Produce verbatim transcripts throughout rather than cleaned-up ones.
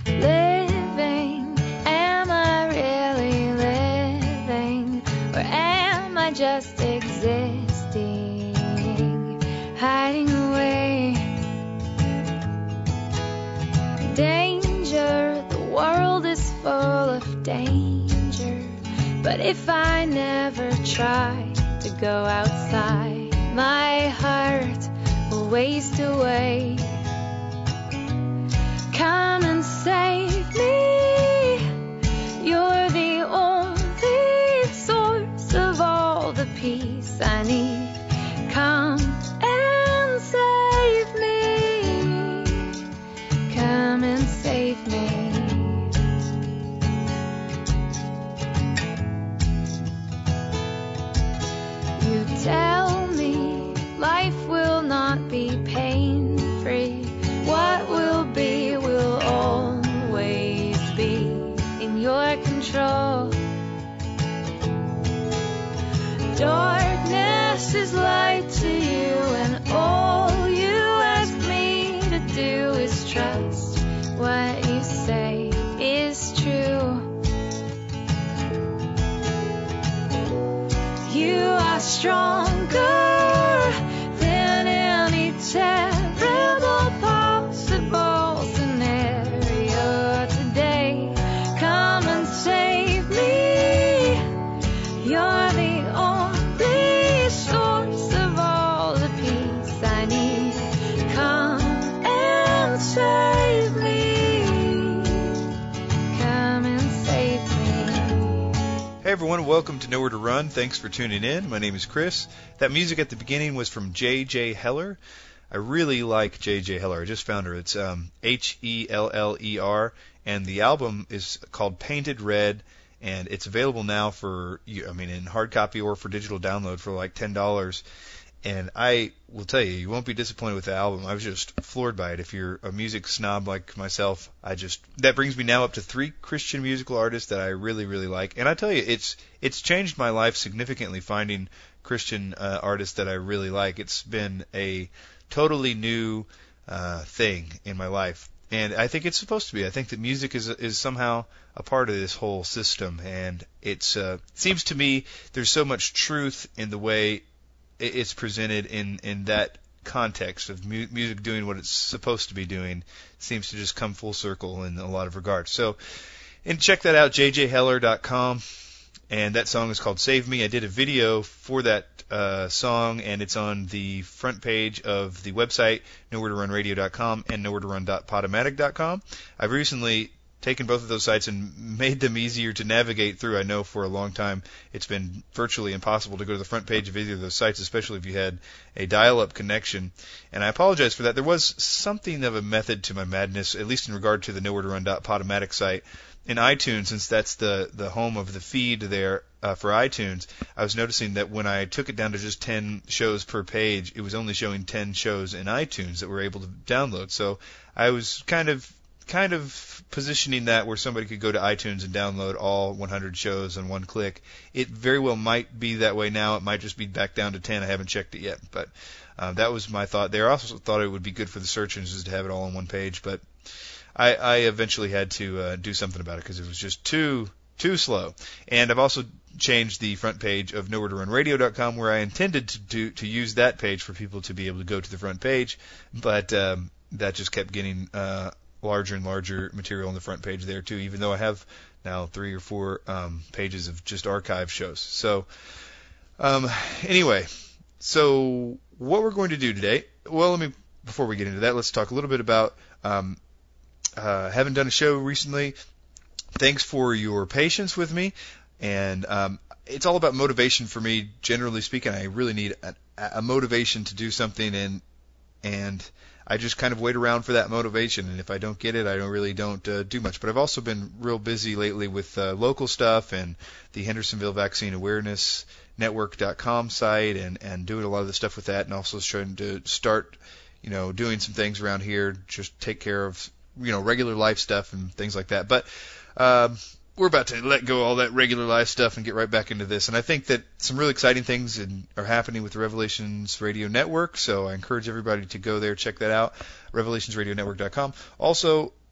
Living, am I really living, or am I just existing, hiding away? Danger, the world is full of danger, but if I never try to go outside, my heart will waste away. Come and save me. You're the only source of all the peace I need. Come and save me. Come and save me. You tell me life will not be pain-free. What will be will always be in your control. Darkness is light to you, and all you ask me to do is trust what you say is true. You are stronger than any terrible possible scenario today. Come and save me. You're the only source of all the peace I need. Come and save me. Come and save me. Hey everyone, welcome to Nowhere to Run. Thanks for tuning in. My name is Chris. That music at the beginning was from J J Heller. I really like J J Heller. I just found her. It's um, H E L L E R, and the album is called Painted Red, and it's available now for, I mean, in hard copy or for digital download for like ten dollars. And I will tell you, you won't be disappointed with the album. I was just floored by it. If you're a music snob like myself, I just, that brings me now up to three Christian musical artists that I really, really like. And I tell you, it's it's changed my life significantly finding Christian uh, artists that I really like. It's been a totally new uh, thing in my life, and I think it's supposed to be. I think that music is is somehow a part of this whole system, and it's uh, it seems to me there's so much truth in the way it's presented in in that context of mu- music doing what it's supposed to be doing. It seems to just come full circle in a lot of regards. So, and check that out, j j heller dot com. And that song is called Save Me. I did a video for that uh, song, and it's on the front page of the website, nowhere to run radio dot com and nowhere to run dot podomatic dot com. I've recently taken both of those sites and made them easier to navigate through. I know for a long time it's been virtually impossible to go to the front page of either of those sites, especially if you had a dial-up connection. And I apologize for that. There was something of a method to my madness, at least in regard to the nowhere to run dot podomatic site. In iTunes, since that's the, the home of the feed there uh, for iTunes, I was noticing that when I took it down to just ten shows per page, it was only showing ten shows in iTunes that were able to download. So I was kind of kind of positioning that where somebody could go to iTunes and download all one hundred shows in one click. It very well might be that way now. It might just be back down to ten. I haven't checked it yet, but uh, that was my thought there. I also thought it would be good for the search engines to have it all on one page, but I, I eventually had to uh, do something about it because it was just too too slow. And I've also changed the front page of nowhere to run radio dot com, where I intended to do to use that page for people to be able to go to the front page, but um, that just kept getting uh, larger and larger material on the front page there too, even though I have now three or four um, pages of just archive shows. So um, anyway, so what we're going to do today, well, let me, before we get into that, let's talk a little bit about um, Uh, haven't done a show recently. Thanks for your patience with me. And um, it's all about motivation for me, generally speaking. I really need a, a motivation to do something, and and I just kind of wait around for that motivation. And if I don't get it, I don't really don't uh, do much. But I've also been real busy lately with uh, local stuff and the Hendersonville Vaccine Awareness Network dot com site, and, and doing a lot of the stuff with that, and also trying to start, you know, doing some things around here, just take care of, you know, regular life stuff and things like that. But um, we're about to let go of all that regular life stuff and get right back into this. And I think that some really exciting things in, are happening with the Revelations Radio Network, so I encourage everybody to go there, check that out, revelations radio network dot com. Also,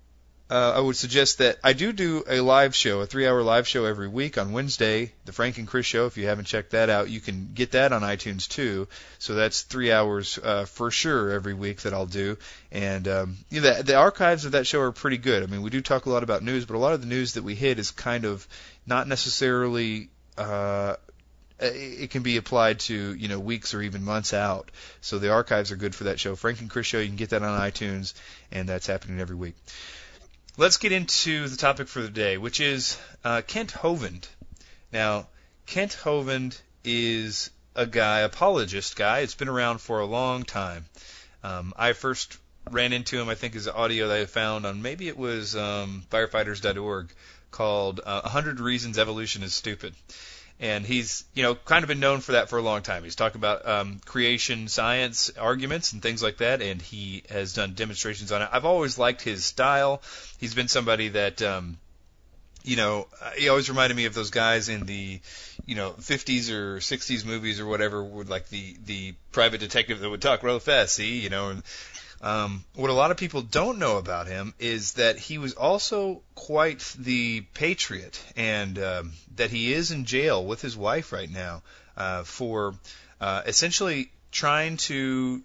Uh, I would suggest that I do do a live show, a three-hour live show every week on Wednesday, the Frank and Chris Show. If you haven't checked that out, you can get that on iTunes too. So that's three hours uh, for sure every week that I'll do. And um, you know, the, the archives of that show are pretty good. I mean, we do talk a lot about news, but a lot of the news that we hit is kind of not necessarily. Uh, it can be applied to, you know, weeks or even months out. So the archives are good for that show. Frank and Chris Show, you can get that on iTunes, and that's happening every week. Let's get into the topic for the day, which is uh, Kent Hovind. Now, Kent Hovind is a guy, apologist guy. It's been around for a long time. Um, I first ran into him, I think, as audio that I found on, maybe it was um, firefighters dot org, called uh, one hundred Reasons Evolution is Stupid. And he's, you know, kind of been known for that for a long time. He's talking about um, creation science arguments and things like that, and he has done demonstrations on it. I've always liked his style. He's been somebody that, um, you know, he always reminded me of those guys in the, you know, fifties or sixties movies or whatever, with like the, the private detective that would talk real fast, see, you know, and Um, what a lot of people don't know about him is that he was also quite the patriot, and um, that he is in jail with his wife right now uh, for uh, essentially trying to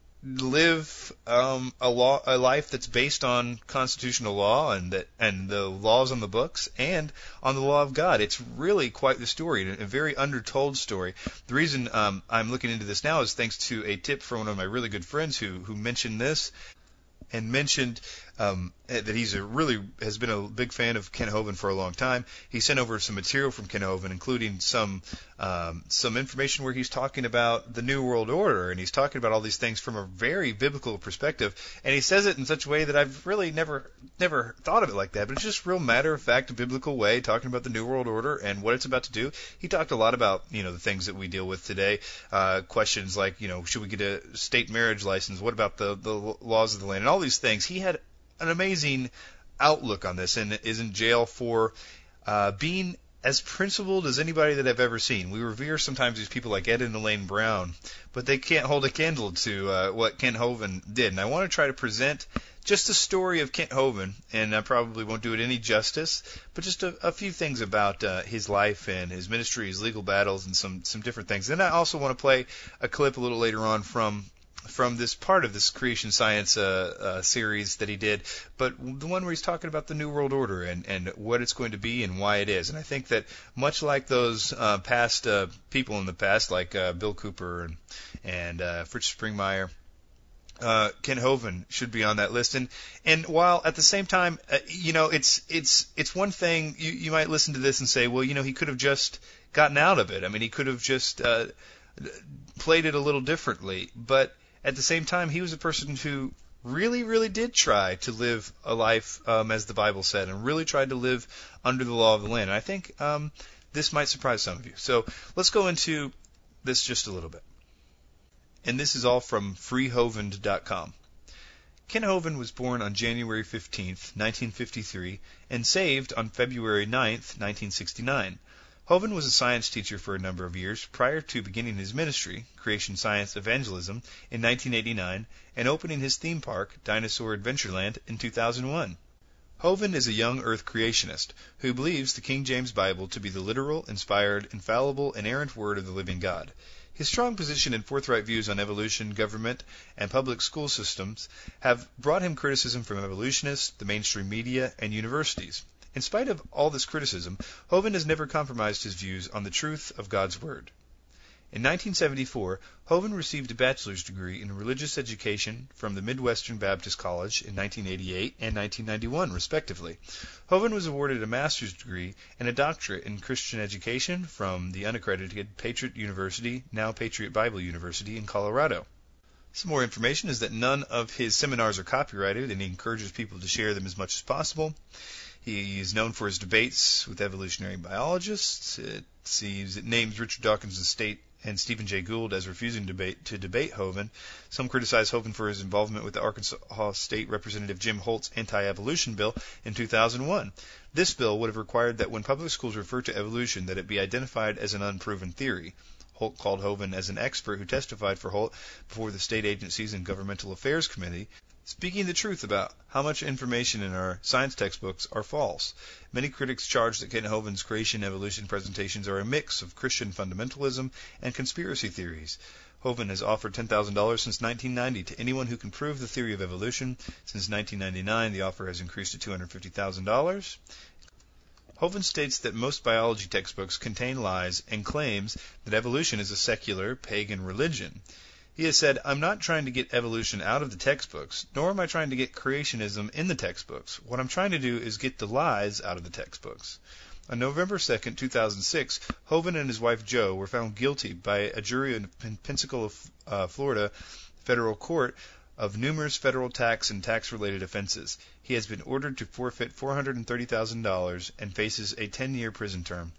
live um, a law, a life that's based on constitutional law and that and the laws on the books and on the law of God. It's really quite the story, a very undertold story. The reason um, I'm looking into this now is thanks to a tip from one of my really good friends who who mentioned this and mentioned um, that he's a really has been a big fan of Kent Hovind for a long time. He sent over some material from Kent Hovind, including some um, some information where he's talking about the New World Order, and he's talking about all these things from a very biblical perspective. And he says it in such a way that I've really never never thought of it like that, but it's just real matter of fact, a biblical way, talking about the New World Order and what it's about to do. He talked a lot about, you know, the things that we deal with today, uh, questions like, you know, should we get a state marriage license? What about the the laws of the land? And all these things. He had an amazing outlook on this, and is in jail for uh, being as principled as anybody that I've ever seen. We revere sometimes these people like Ed and Elaine Brown, but they can't hold a candle to uh, what Kent Hovind did. And I want to try to present just a story of Kent Hovind, and I probably won't do it any justice, but just a, a few things about uh, his life and his ministry, his legal battles, and some, some different things. Then I also want to play a clip a little later on from from this part of this creation science uh, uh, series that he did, but the one where he's talking about the New World Order and, and what it's going to be and why it is. And I think that much like those uh, past uh, people in the past, like uh, Bill Cooper and, and uh, Fritz Springmeier, uh, Kent Hovind should be on that list. And, and while at the same time, uh, you know, it's it's it's one thing, you, you might listen to this and say, well, you know, he could have just gotten out of it. I mean, he could have just uh, played it a little differently, but at the same time, he was a person who really, really did try to live a life um, as the Bible said, and really tried to live under the law of the land. And I think um, this might surprise some of you. So let's go into this just a little bit. And this is all from free hovind dot com. Kent Hovind was born on January fifteenth, nineteen fifty-three, and saved on February ninth, nineteen sixty-nine. Hovind was a science teacher for a number of years prior to beginning his ministry, Creation Science Evangelism, in nineteen eighty-nine, and opening his theme park, Dinosaur Adventureland, in two thousand one. Hovind is a young earth creationist who believes the King James Bible to be the literal, inspired, infallible, inerrant word of the living God. His strong position and forthright views on evolution, government, and public school systems have brought him criticism from evolutionists, the mainstream media, and universities. In spite of all this criticism, Hovind has never compromised his views on the truth of God's Word. In nineteen seventy-four, Hovind received a bachelor's degree in religious education from the Midwestern Baptist College in nineteen eighty-eight and nineteen ninety-one, respectively. Hovind was awarded a master's degree and a doctorate in Christian education from the unaccredited Patriot University, now Patriot Bible University, in Colorado. Some more information is that none of his seminars are copyrighted, and he encourages people to share them as much as possible. He is known for his debates with evolutionary biologists. It sees it names Richard Dawkins and State and Stephen Jay Gould as refusing debate, to debate Hovind. Some criticize Hovind for his involvement with the Arkansas State Representative Jim Holt's anti-evolution bill in two thousand one. This bill would have required that when public schools refer to evolution, that it be identified as an unproven theory. Holt called Hovind as an expert who testified for Holt before the State Agencies and Governmental Affairs Committee, speaking the truth about how much information in our science textbooks are false. Many critics charge that Kent Hovind's creation evolution presentations are a mix of Christian fundamentalism and conspiracy theories. Hovind has offered ten thousand dollars since nineteen ninety to anyone who can prove the theory of evolution. Since nineteen ninety-nine, the offer has increased to two hundred fifty thousand dollars. Hovind states that most biology textbooks contain lies and claims that evolution is a secular, pagan religion. He has said, "I'm not trying to get evolution out of the textbooks, nor am I trying to get creationism in the textbooks. What I'm trying to do is get the lies out of the textbooks." On November second, two thousand six, Hovind and his wife Jo were found guilty by a jury in Pensacola, uh, Florida federal court of numerous federal tax and tax-related offenses. He has been ordered to forfeit four hundred thirty thousand dollars and faces a ten-year prison term.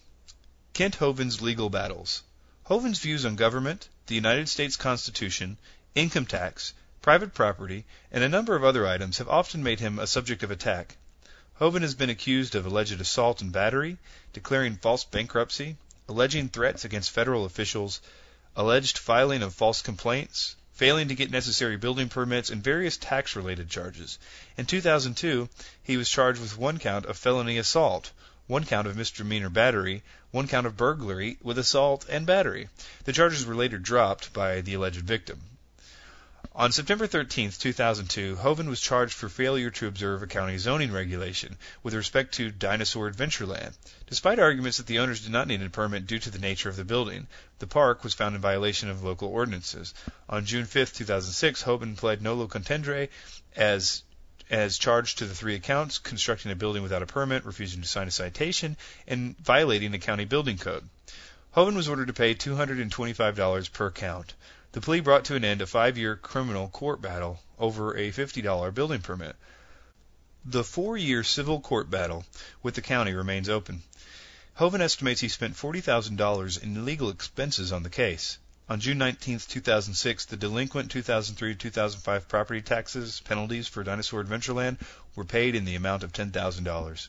Kent Hovind's legal battles. Hovind's views on government, the United States Constitution, income tax, private property, and a number of other items have often made him a subject of attack. Hovind has been accused of alleged assault and battery, declaring false bankruptcy, alleging threats against federal officials, alleged filing of false complaints, failing to get necessary building permits, and various tax-related charges. In two thousand two, he was charged with one count of felony assault, one count of misdemeanor battery, one count of burglary with assault and battery. The charges were later dropped by the alleged victim. On September thirteenth, two thousand two, Hovind was charged for failure to observe a county zoning regulation with respect to Dinosaur Adventureland. Despite arguments that the owners did not need a permit due to the nature of the building, the park was found in violation of local ordinances. On June fifth, two thousand six, Hovind pled nolo contendere as as charged to the three accounts: constructing a building without a permit, refusing to sign a citation, and violating the county building code. Hovind was ordered to pay two hundred twenty-five dollars per count. The plea brought to an end a five-year criminal court battle over a fifty dollars building permit. The four-year civil court battle with the county remains open. Hovind estimates he spent forty thousand dollars in legal expenses on the case. On June nineteenth, two thousand six, the delinquent two thousand three to two thousand five property taxes penalties for Dinosaur Adventureland were paid in the amount of ten thousand dollars.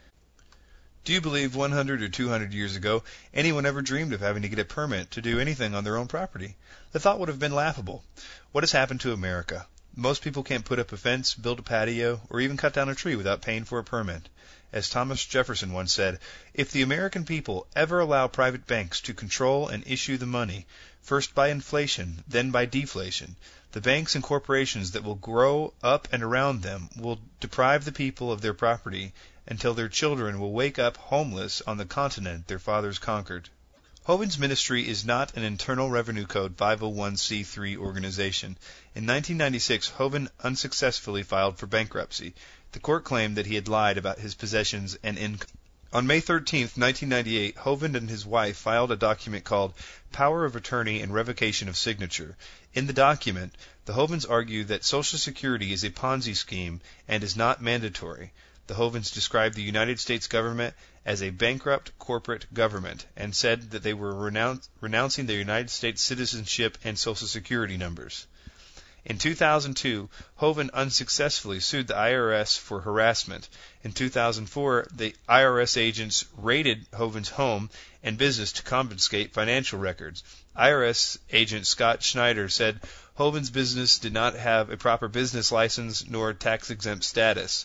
Do you believe one hundred or two hundred years ago anyone ever dreamed of having to get a permit to do anything on their own property? The thought would have been laughable. What has happened to America? Most people can't put up a fence, build a patio, or even cut down a tree without paying for a permit. As Thomas Jefferson once said, "If the American people ever allow private banks to control and issue the money, first by inflation, then by deflation, the banks and corporations that will grow up and around them will deprive the people of their property until their children will wake up homeless on the continent their fathers conquered." Hovind's ministry is not an Internal Revenue Code five oh one c three organization. In nineteen ninety-six, Hovind unsuccessfully filed for bankruptcy. The court claimed that he had lied about his possessions and income. On May thirteenth, nineteen ninety-eight, Hovind and his wife filed a document called Power of Attorney and Revocation of Signature. In the document, the Hovinds argue that Social Security is a Ponzi scheme and is not mandatory. The Hovinds described the United States government as a bankrupt corporate government and said that they were renounce, renouncing their United States citizenship and Social Security numbers. In two thousand two, Hovind unsuccessfully sued the I R S for harassment. In two thousand four, the I R S agents raided Hovind's home and business to confiscate financial records. I R S agent Scott Schneider said Hovind's business did not have a proper business license nor tax-exempt status.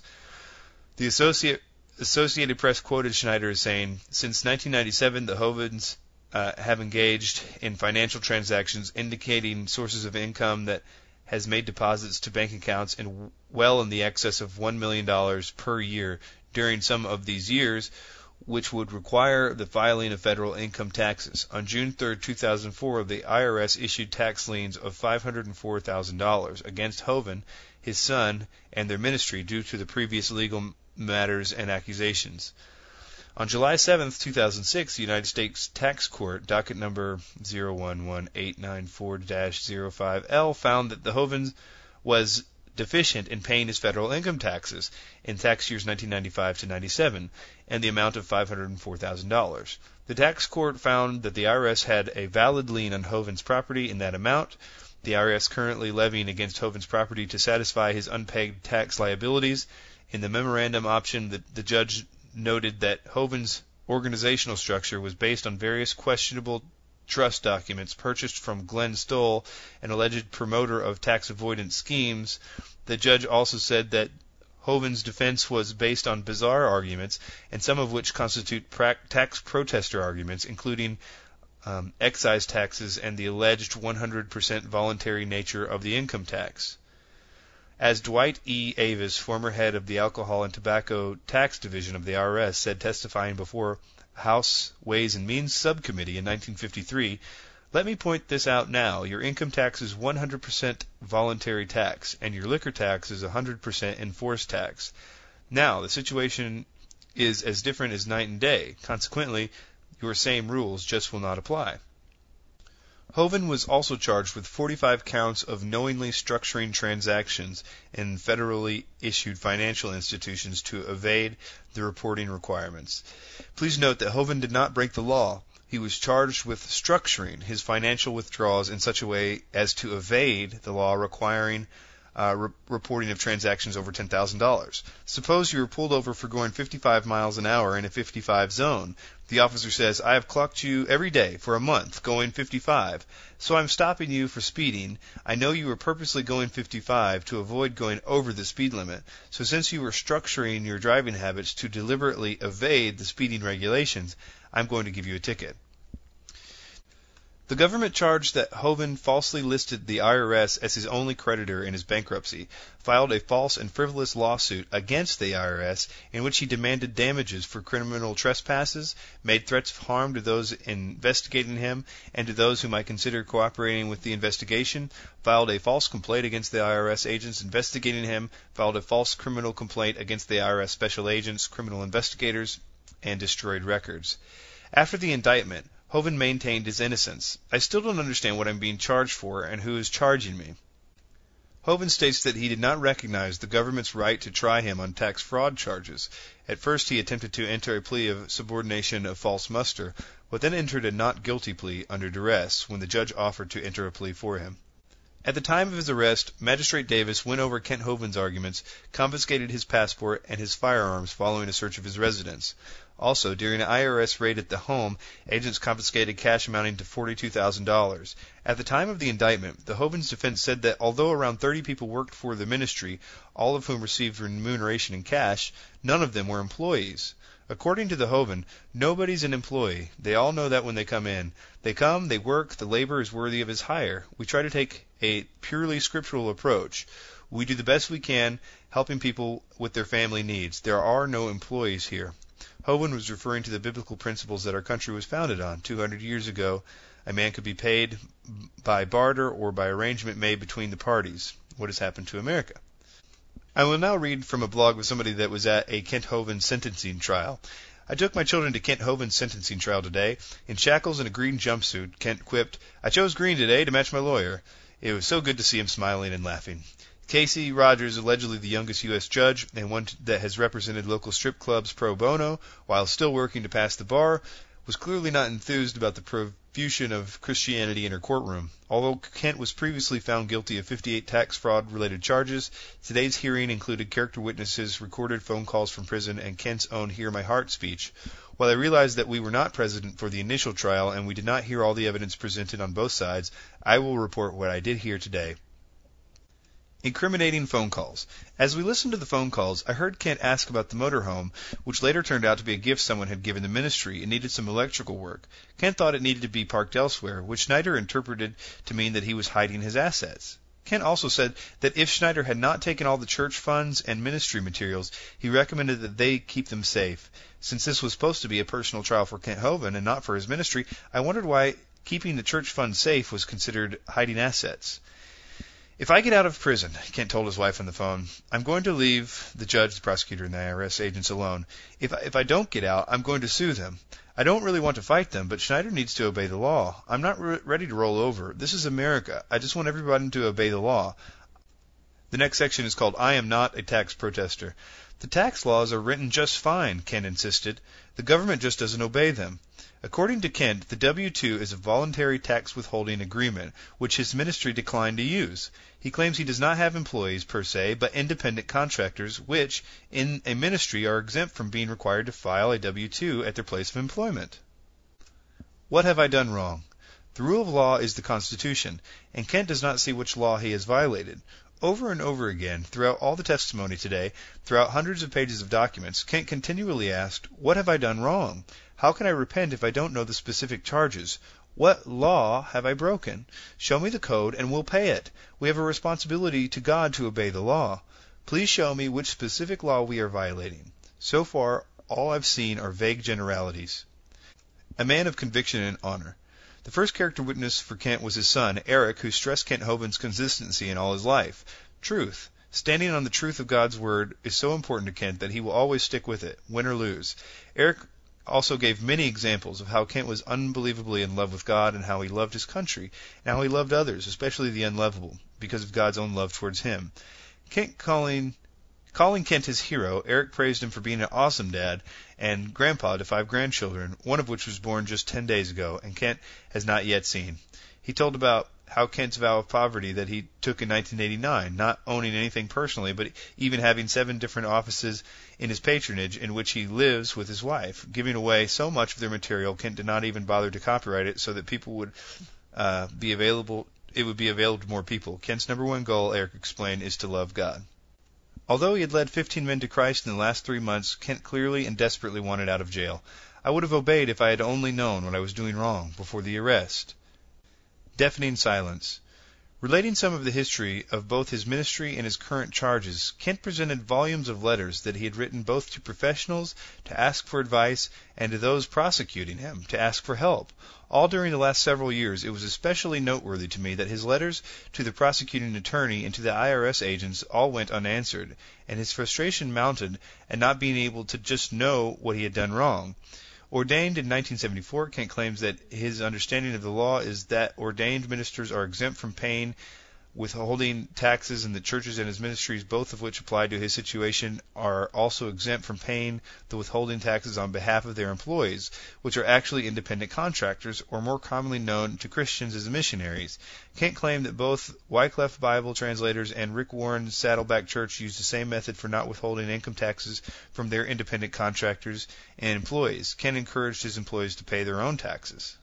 The Associate, Associated Press quoted Schneider as saying, "Since nineteen ninety-seven, the Hovinds uh, have engaged in financial transactions indicating sources of income that has made deposits to bank accounts in well in the excess of one million dollars per year during some of these years, which would require the filing of federal income taxes. On June third, two thousand four, the I R S issued tax liens of five hundred four thousand dollars against Hovind, his son, and their ministry due to the previous legal matters and accusations. On July seventh, two thousand six, the United States Tax Court, docket number zero one one eight nine four dash zero five L, found that the Hovind was deficient in paying his federal income taxes in tax years nineteen ninety-five to ninety-seven, and the amount of five hundred four thousand dollars. The tax court found that the I R S had a valid lien on Hovind's property in that amount. The I R S currently levying against Hovind's property to satisfy his unpaid tax liabilities. In the memorandum option, the, the judge noted that Hovind's organizational structure was based on various questionable trust documents purchased from Glenn Stoll, an alleged promoter of tax avoidance schemes. The judge also said that Hoeven's defense was based on bizarre arguments, and some of which constitute pra- tax protester arguments, including um, excise taxes and the alleged one hundred percent voluntary nature of the income tax. As Dwight E. Avis, former head of the Alcohol and Tobacco Tax Division of the I R S, said testifying before House Ways and Means Subcommittee in nineteen fifty-three, "Let me point this out now. Your income tax is one hundred percent voluntary tax, and your liquor tax is one hundred percent enforced tax. Now, the situation is as different as night and day. Consequently, your same rules just will not apply." Hoeven was also charged with forty-five counts of knowingly structuring transactions in federally issued financial institutions to evade the reporting requirements. Please note that Hoeven did not break the law. He was charged with structuring his financial withdrawals in such a way as to evade the law requiring uh, re- reporting of transactions over ten thousand dollars. Suppose you were pulled over for going fifty-five miles an hour in a fifty-five zone. The officer says, "I have clocked you every day for a month going fifty-five, so I'm stopping you for speeding. I know you were purposely going fifty-five to avoid going over the speed limit, so since you were structuring your driving habits to deliberately evade the speeding regulations, I'm going to give you a ticket." The government charged that Hoeven falsely listed the I R S as his only creditor in his bankruptcy, filed a false and frivolous lawsuit against the I R S in which he demanded damages for criminal trespasses, made threats of harm to those investigating him and to those who might consider cooperating with the investigation, filed a false complaint against the I R S agents investigating him, filed a false criminal complaint against the I R S special agents, criminal investigators, and destroyed records. After the indictment, Hoeven maintained his innocence. "I still don't understand what I'm being charged for and who is charging me." Hoeven states that he did not recognize the government's right to try him on tax fraud charges. At first he attempted to enter a plea of subordination of false muster, but then entered a not guilty plea under duress when the judge offered to enter a plea for him. At the time of his arrest, Magistrate Davis went over Kent Hoeven's arguments, confiscated his passport and his firearms following a search of his residence. Also, during an I R S raid at the home, agents confiscated cash amounting to forty-two thousand dollars. At the time of the indictment, the Hoeven's defense said that although around thirty people worked for the ministry, all of whom received remuneration in cash, none of them were employees. According to the Hoeven, nobody's an employee. They all know that when they come in. They come, they work, the labor is worthy of his hire. We try to take a purely scriptural approach. We do the best we can, helping people with their family needs. There are no employees here. Hoeven was referring to the biblical principles that our country was founded on. two hundred years ago, a man could be paid by barter or by arrangement made between the parties. What has happened to America? I will now read from a blog of somebody that was at a Kent Hoeven sentencing trial. "I took my children to Kent Hoeven's sentencing trial today. In shackles and a green jumpsuit, Kent quipped, 'I chose green today to match my lawyer.' It was so good to see him smiling and laughing." Casey Rogers, allegedly the youngest U S judge and one that has represented local strip clubs pro bono while still working to pass the bar, was clearly not enthused about the profusion of Christianity in her courtroom. Although Kent was previously found guilty of fifty-eight tax fraud-related charges, today's hearing included character witnesses, recorded phone calls from prison, and Kent's own Hear My Heart speech. While I realize that we were not present for the initial trial and we did not hear all the evidence presented on both sides, I will report what I did hear today. Incriminating phone calls. As we listened to the phone calls, I heard Kent ask about the motorhome, which later turned out to be a gift someone had given the ministry and needed some electrical work. Kent thought it needed to be parked elsewhere, which Schneider interpreted to mean that he was hiding his assets. Kent also said that if Schneider had not taken all the church funds and ministry materials, he recommended that they keep them safe. Since this was supposed to be a personal trial for Kent Hoeven and not for his ministry, I wondered why keeping the church funds safe was considered hiding assets. "If I get out of prison," Kent told his wife on the phone, "I'm going to leave the judge, the prosecutor, and the I R S agents alone. If I, if I don't get out, I'm going to sue them. I don't really want to fight them, but Schneider needs to obey the law. I'm not re- ready to roll over. This is America. I just want everybody to obey the law." The next section is called "I Am Not a Tax Protester." "The tax laws are written just fine," Kent insisted. "The government just doesn't obey them." According to Kent, the W two is a voluntary tax withholding agreement, which his ministry declined to use. He claims he does not have employees per se, but independent contractors, which, in a ministry, are exempt from being required to file a W two at their place of employment. What have I done wrong? The rule of law is the Constitution, and Kent does not see which law he has violated. Over and over again, throughout all the testimony today, throughout hundreds of pages of documents, Kent continually asked, "What have I done wrong? How can I repent if I don't know the specific charges? What law have I broken? Show me the code and we'll pay it. We have a responsibility to God to obey the law. Please show me which specific law we are violating." So far, all I've seen are vague generalities. A man of conviction and honor. The first character witness for Kent was his son, Eric, who stressed Kent Hovind's consistency in all his life. Truth. Standing on the truth of God's Word is so important to Kent that he will always stick with it, win or lose. Eric also gave many examples of how Kent was unbelievably in love with God and how he loved his country, and how he loved others, especially the unlovable, because of God's own love towards him. Kent calling... Calling Kent his hero, Eric praised him for being an awesome dad and grandpa to five grandchildren, one of which was born just ten days ago, and Kent has not yet seen. He told about how Kent's vow of poverty that he took in nineteen eighty-nine, not owning anything personally, but even having seven different offices in his patronage in which he lives with his wife, giving away so much of their material Kent did not even bother to copyright it so that people would uh, be available. It would be available to more people. Kent's number one goal, Eric explained, is to love God. Although he had led fifteen men to Christ in the last three months, Kent clearly and desperately wanted out of jail. "I would have obeyed if I had only known what I was doing wrong before the arrest." Deafening silence. Relating some of the history of both his ministry and his current charges, Kent presented volumes of letters that he had written both to professionals to ask for advice and to those prosecuting him to ask for help. All during the last several years, it was especially noteworthy to me that his letters to the prosecuting attorney and to the I R S agents all went unanswered, and his frustration mounted at not being able to just know what he had done wrong. Ordained in nineteen seventy-four, Kent claims that his understanding of the law is that ordained ministers are exempt from paying withholding taxes, and the churches and his ministries, both of which apply to his situation, are also exempt from paying the withholding taxes on behalf of their employees, which are actually independent contractors, or more commonly known to Christians as missionaries. Kent claimed that both Wycliffe Bible translators and Rick Warren's Saddleback Church used the same method for not withholding income taxes from their independent contractors and employees. Kent encouraged his employees to pay their own taxes.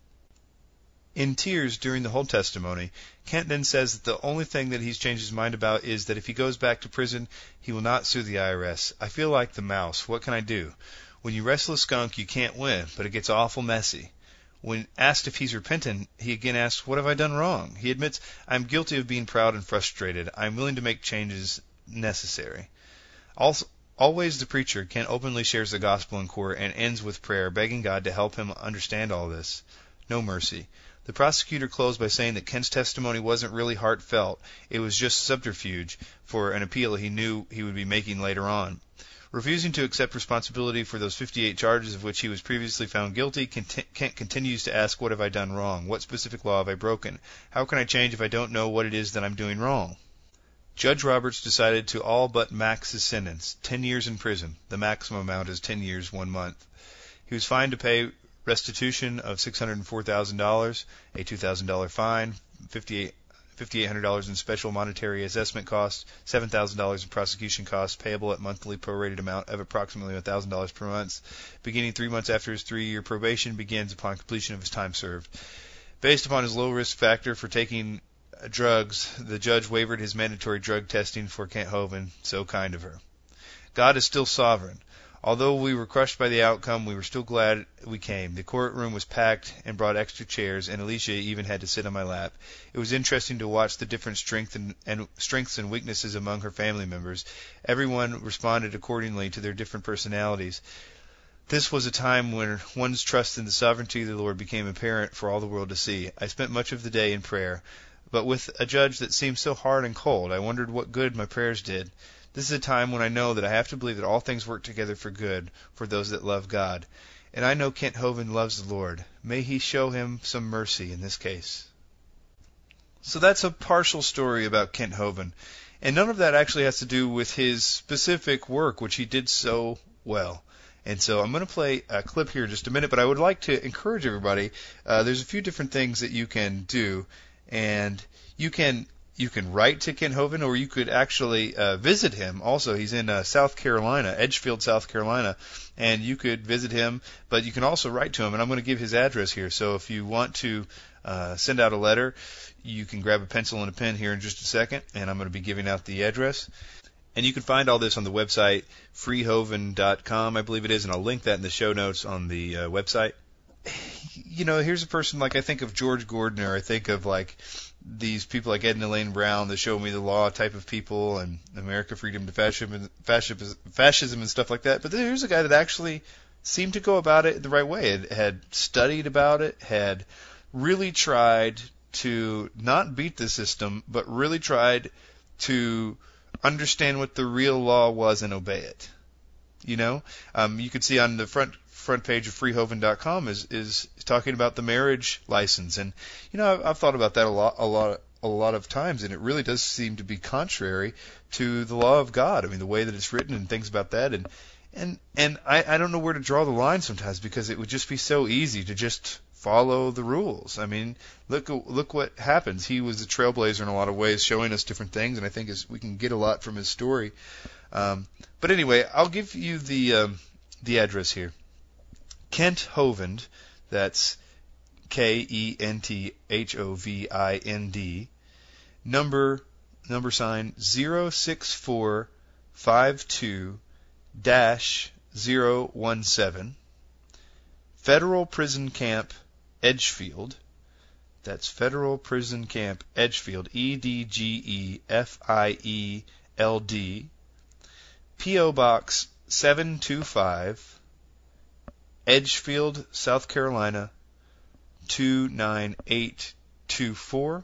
In tears during the whole testimony, Kent then says that the only thing that he's changed his mind about is that if he goes back to prison, he will not sue the I R S. "I feel like the mouse. What can I do? When you wrestle a skunk, you can't win, but it gets awful messy." When asked if he's repentant, he again asks, "What have I done wrong?" He admits, "I'm guilty of being proud and frustrated. I'm willing to make changes necessary." Also, always the preacher, Kent openly shares the gospel in court and ends with prayer, begging God to help him understand all this. No mercy. The prosecutor closed by saying that Kent's testimony wasn't really heartfelt. It was just subterfuge for an appeal he knew he would be making later on. Refusing to accept responsibility for those fifty-eight charges of which he was previously found guilty, Kent continues to ask, "What have I done wrong? What specific law have I broken? How can I change if I don't know what it is that I'm doing wrong?" Judge Roberts decided to all but max his sentence, ten years in prison. The maximum amount is ten years, one month. He was fined to pay restitution of six hundred four thousand dollars, a two thousand dollars fine, fifty-eight hundred dollars in special monetary assessment costs, seven thousand dollars in prosecution costs payable at monthly prorated amount of approximately one thousand dollars per month, beginning three months after his three-year probation begins upon completion of his time served. Based upon his low risk factor for taking drugs, the judge waived his mandatory drug testing for Kent Hovind. So kind of her. God is still sovereign. Although we were crushed by the outcome, we were still glad we came. The courtroom was packed and brought extra chairs, and Alicia even had to sit on my lap. It was interesting to watch the different strength and, and strengths and weaknesses among her family members. Everyone responded accordingly to their different personalities. This was a time when one's trust in the sovereignty of the Lord became apparent for all the world to see. I spent much of the day in prayer, but with a judge that seemed so hard and cold, I wondered what good my prayers did. This is a time when I know that I have to believe that all things work together for good for those that love God. And I know Kent Hovind loves the Lord. May he show him some mercy in this case. So that's a partial story about Kent Hovind. And none of that actually has to do with his specific work, which he did so well. And so I'm going to play a clip here in just a minute, but I would like to encourage everybody. Uh, there's a few different things that you can do. And you can... You can write to Kent Hovind, or you could actually uh, visit him. Also, he's in uh, South Carolina, Edgefield, South Carolina, and you could visit him, but you can also write to him, and I'm going to give his address here. So if you want to uh, send out a letter, you can grab a pencil and a pen here in just a second, and I'm going to be giving out the address. And you can find all this on the website, freehoven dot com, I believe it is, and I'll link that in the show notes on the uh, website. You know, here's a person like I think of George Gordon, or I think of like these people like Edna Lane Brown, the Show Me the Law type of people, and America, Freedom to Fascism, fascism, fascism and stuff like that. But here's a guy that actually seemed to go about it the right way, had, had studied about it, had really tried to not beat the system, but really tried to understand what the real law was and obey it. You know, um, you can see on the front front page of freehoven dot com is is talking about the marriage license, and you know I've, I've thought about that a lot, a lot, a lot of times, and it really does seem to be contrary to the law of God. I mean, the way that it's written and things about that, and and and I, I don't know where to draw the line sometimes, because it would just be so easy to just follow the rules. I mean, look look what happens. He was a trailblazer in a lot of ways, showing us different things, and I think is, we can get a lot from his story. Um, but anyway, I'll give you the um, the address here. Kent Hovind, that's K E N T H O V I N D, number number sign zero six four five two dash zero one seven, Federal Prison Camp, Edgefield. That's Federal Prison Camp, Edgefield, E D G E F I E L D, P O Box seven two five, Edgefield, South Carolina, two nine eight two four.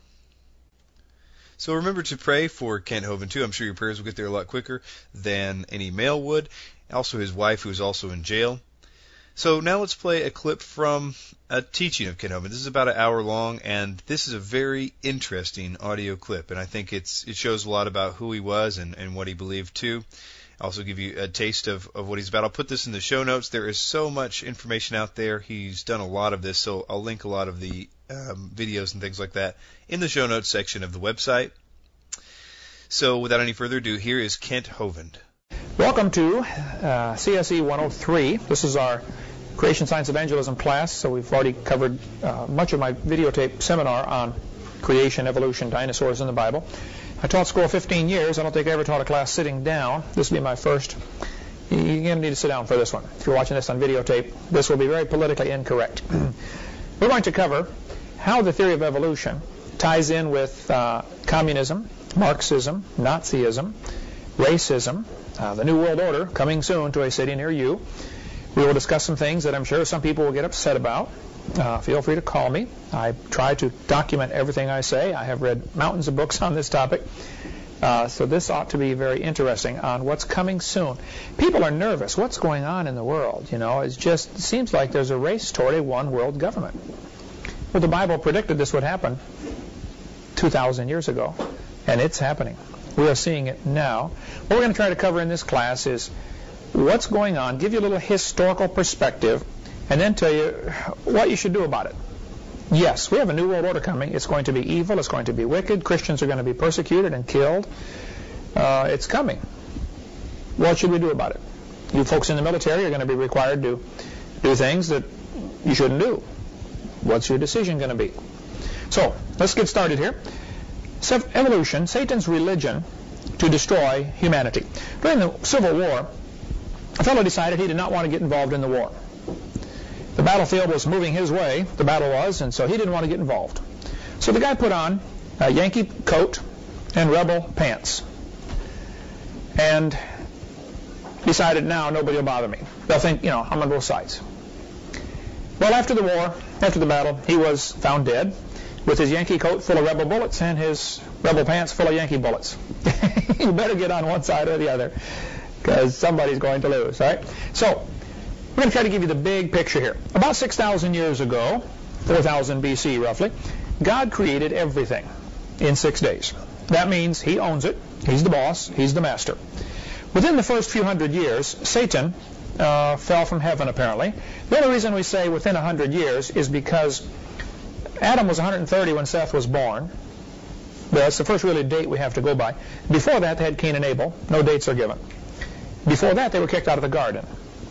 So remember to pray for Kent Hovind, too. I'm sure your prayers will get there a lot quicker than any mail would. Also his wife, who is also in jail. So now let's play a clip from a teaching of Kent Hovind. This is about an hour long, and this is a very interesting audio clip, and I think it's it shows a lot about who he was and, and what he believed, too. Also give you a taste of, of what he's about. I'll put this in the show notes. There is so much information out there. He's done a lot of this, so I'll link a lot of the um, videos and things like that in the show notes section of the website. So without any further ado, here is Kent Hovind. Welcome to uh, C S E one oh three. This is our Creation Science Evangelism class, so we've already covered uh, much of my videotape seminar on creation, evolution, dinosaurs in the Bible. I taught school fifteen years. I don't think I ever taught a class sitting down. This will be my first. You're going to need to sit down for this one. If you're watching this on videotape, this will be very politically incorrect. We're going to cover how the theory of evolution ties in with uh, communism, Marxism, Nazism, racism, uh, the New World Order, coming soon to a city near you. We will discuss some things that I'm sure some people will get upset about. Uh, feel free to call me. I try to document everything I say. I have read mountains of books on this topic. Uh, so this ought to be very interesting on what's coming soon. People are nervous. What's going on in the world? You know, it just seems like there's a race toward a one world government. Well, the Bible predicted this would happen two thousand years ago, and it's happening. We are seeing it now. What we're going to try to cover in this class is what's going on, give you a little historical perspective, and then tell you what you should do about it. Yes, we have a new world order coming. It's going to be evil. It's going to be wicked. Christians are going to be persecuted and killed. Uh, it's coming. What should we do about it? You folks in the military are going to be required to do things that you shouldn't do. What's your decision going to be? So, let's get started here. So, evolution, Satan's religion to destroy humanity. During the Civil War, a fellow decided he did not want to get involved in the war. The battlefield was moving his way, the battle was, and so he didn't want to get involved. So the guy put on a Yankee coat and rebel pants and decided, now nobody will bother me. They'll think, you know, I'm on both sides. Well, after the war, after the battle, he was found dead with his Yankee coat full of rebel bullets and his rebel pants full of Yankee bullets. You better get on one side or the other, because somebody's going to lose, right? So, we're going to try to give you the big picture here. About six thousand years ago, four thousand B C roughly, God created everything in six days. That means he owns it. He's the boss. He's the master. Within the first few hundred years, Satan uh, fell from heaven, apparently. The only reason we say within one hundred years is because Adam was one hundred thirty when Seth was born. That's the first really date we have to go by. Before that, they had Cain and Abel. No dates are given. Before that, they were kicked out of the garden.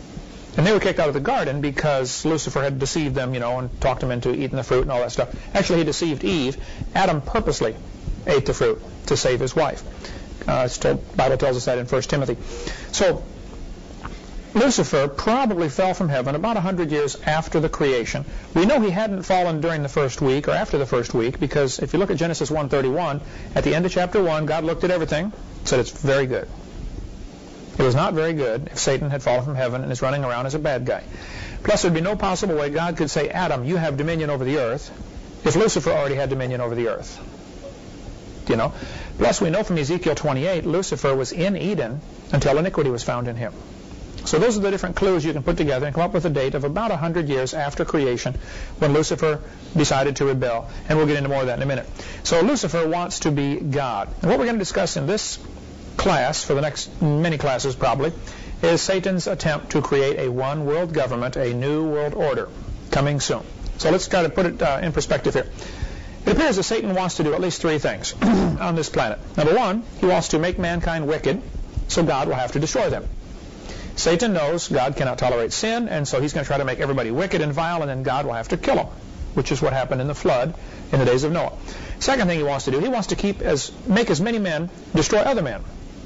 And they were kicked out of the garden because Lucifer had deceived them, you know, and talked them into eating the fruit and all that stuff. Actually, he deceived Eve. Adam purposely ate the fruit to save his wife. Uh, it's told, the Bible tells us that in First Timothy. So Lucifer probably fell from heaven about one hundred years after the creation. We know he hadn't fallen during the first week or after the first week because if you look at Genesis one thirty-one, at the end of chapter one, God looked at everything, said it's very good. It was not very good if Satan had fallen from heaven and is running around as a bad guy. Plus, there would be no possible way God could say, Adam, you have dominion over the earth, if Lucifer already had dominion over the earth. You know? Plus, we know from Ezekiel twenty-eight, Lucifer was in Eden until iniquity was found in him. So those are the different clues you can put together and come up with a date of about one hundred years after creation when Lucifer decided to rebel. And we'll get into more of that in a minute. So Lucifer wants to be God. And what we're going to discuss in this class, for the next many classes probably, is Satan's attempt to create a one world government, a new world order, coming soon. So let's try to put it uh, in perspective here. It appears that Satan wants to do at least three things on this planet. Number one, he wants to make mankind wicked, so God will have to destroy them. Satan knows God cannot tolerate sin, and so he's going to try to make everybody wicked and vile, and then God will have to kill them, which is what happened in the flood in the days of Noah. Second thing he wants to do, he wants to keep as make as many men destroy other men.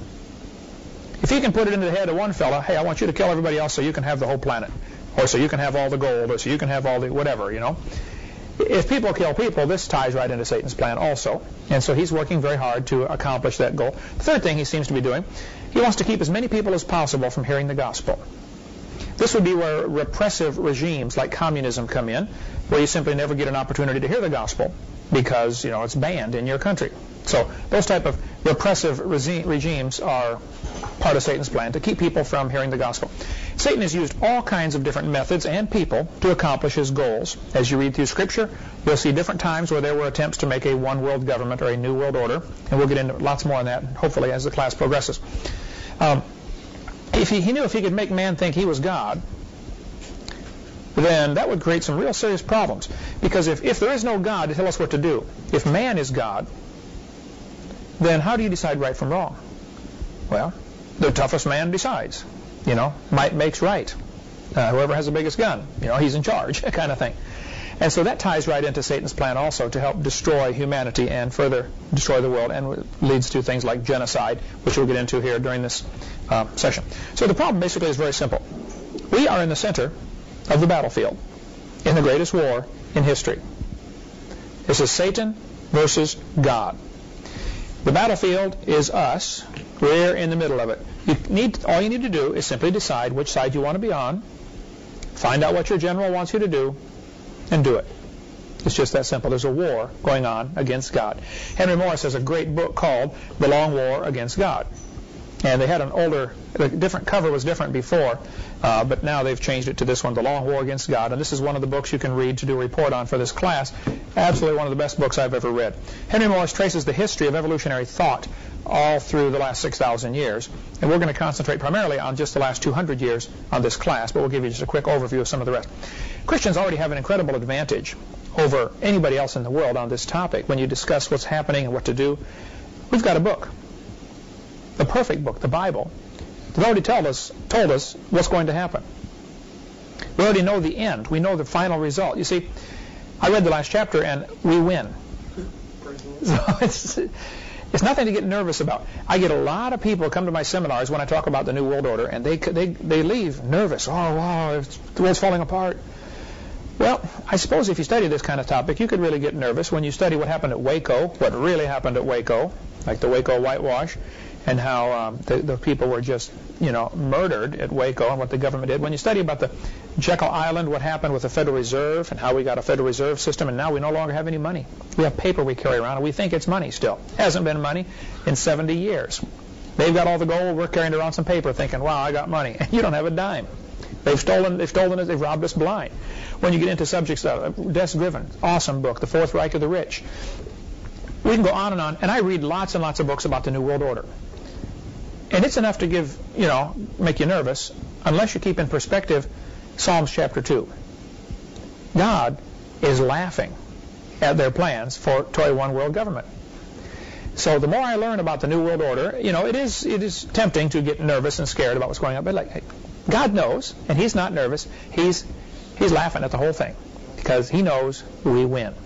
If he can put it into the head of one fella, hey, I want you to kill everybody else so you can have the whole planet, or so you can have all the gold, or so you can have all the whatever, you know. If people kill people, this ties right into Satan's plan also, and so he's working very hard to accomplish that goal. The third thing he seems to be doing, he wants to keep as many people as possible from hearing the gospel. This would be where repressive regimes like communism come in, where you simply never get an opportunity to hear the gospel because, you know, it's banned in your country. So those type of repressive regi- regimes are part of Satan's plan to keep people from hearing the gospel. Satan has used all kinds of different methods and people to accomplish his goals. As you read through Scripture, you'll see different times where there were attempts to make a one world government or a new world order, and we'll get into lots more on that, hopefully, as the class progresses. Um, if he, he knew if he could make man think he was God, then that would create some real serious problems. Because if, if there is no God to tell us what to do, if man is God, then how do you decide right from wrong? Well, the toughest man decides. You know, might makes right. Uh, whoever has the biggest gun, you know, he's in charge, kind of thing. And so that ties right into Satan's plan also to help destroy humanity and further destroy the world, and leads to things like genocide, which we'll get into here during this uh, session. So the problem basically is very simple. We are in the center of the battlefield in the greatest war in history. This is Satan versus God. The battlefield is us. We're in the middle of it. You need, all you need to do is simply decide which side you want to be on, find out what your general wants you to do, and do it. It's just that simple. There's a war going on against God. Henry Morris has a great book called The Long War Against God. And they had an older, the different cover was different before, uh, but now they've changed it to this one, The Long War Against God. And this is one of the books you can read to do a report on for this class. Absolutely one of the best books I've ever read. Henry Morris traces the history of evolutionary thought all through the last six thousand years. And we're going to concentrate primarily on just the last two hundred years on this class, but we'll give you just a quick overview of some of the rest. Christians already have an incredible advantage over anybody else in the world on this topic when you discuss what's happening and what to do. We've got a book. The perfect book, the Bible, that already told us, told us what's going to happen. We already know the end. We know the final result. You see, I read the last chapter, and we win. So it's, it's nothing to get nervous about. I get a lot of people come to my seminars when I talk about the New World Order, and they they they leave nervous. Oh, wow, the world's falling apart. Well, I suppose if you study this kind of topic, you could really get nervous when you study what happened at Waco, what really happened at Waco, like the Waco whitewash, and how um, the, the people were just, you know, murdered at Waco, and what the government did. When you study about the Jekyll Island, what happened with the Federal Reserve, and how we got a Federal Reserve system, and now we no longer have any money. We have paper we carry around, and we think it's money still. Hasn't been money in seventy years. They've got all the gold, we're carrying around some paper thinking, wow, I got money. And you don't have a dime. They've stolen, they've stolen it, they've robbed us blind. When you get into subjects, uh, Des Griven, awesome book, The Fourth Reich of the Rich. We can go on and on, and I read lots and lots of books about the New World Order. And it's enough to give, you know, make you nervous, unless you keep in perspective Psalms chapter two. God is laughing at their plans for toy one world government. So the more I learn about the New World Order, you know, it is it is tempting to get nervous and scared about what's going on. But like, hey, God knows, and he's not nervous. He's, he's laughing at the whole thing because he knows we win.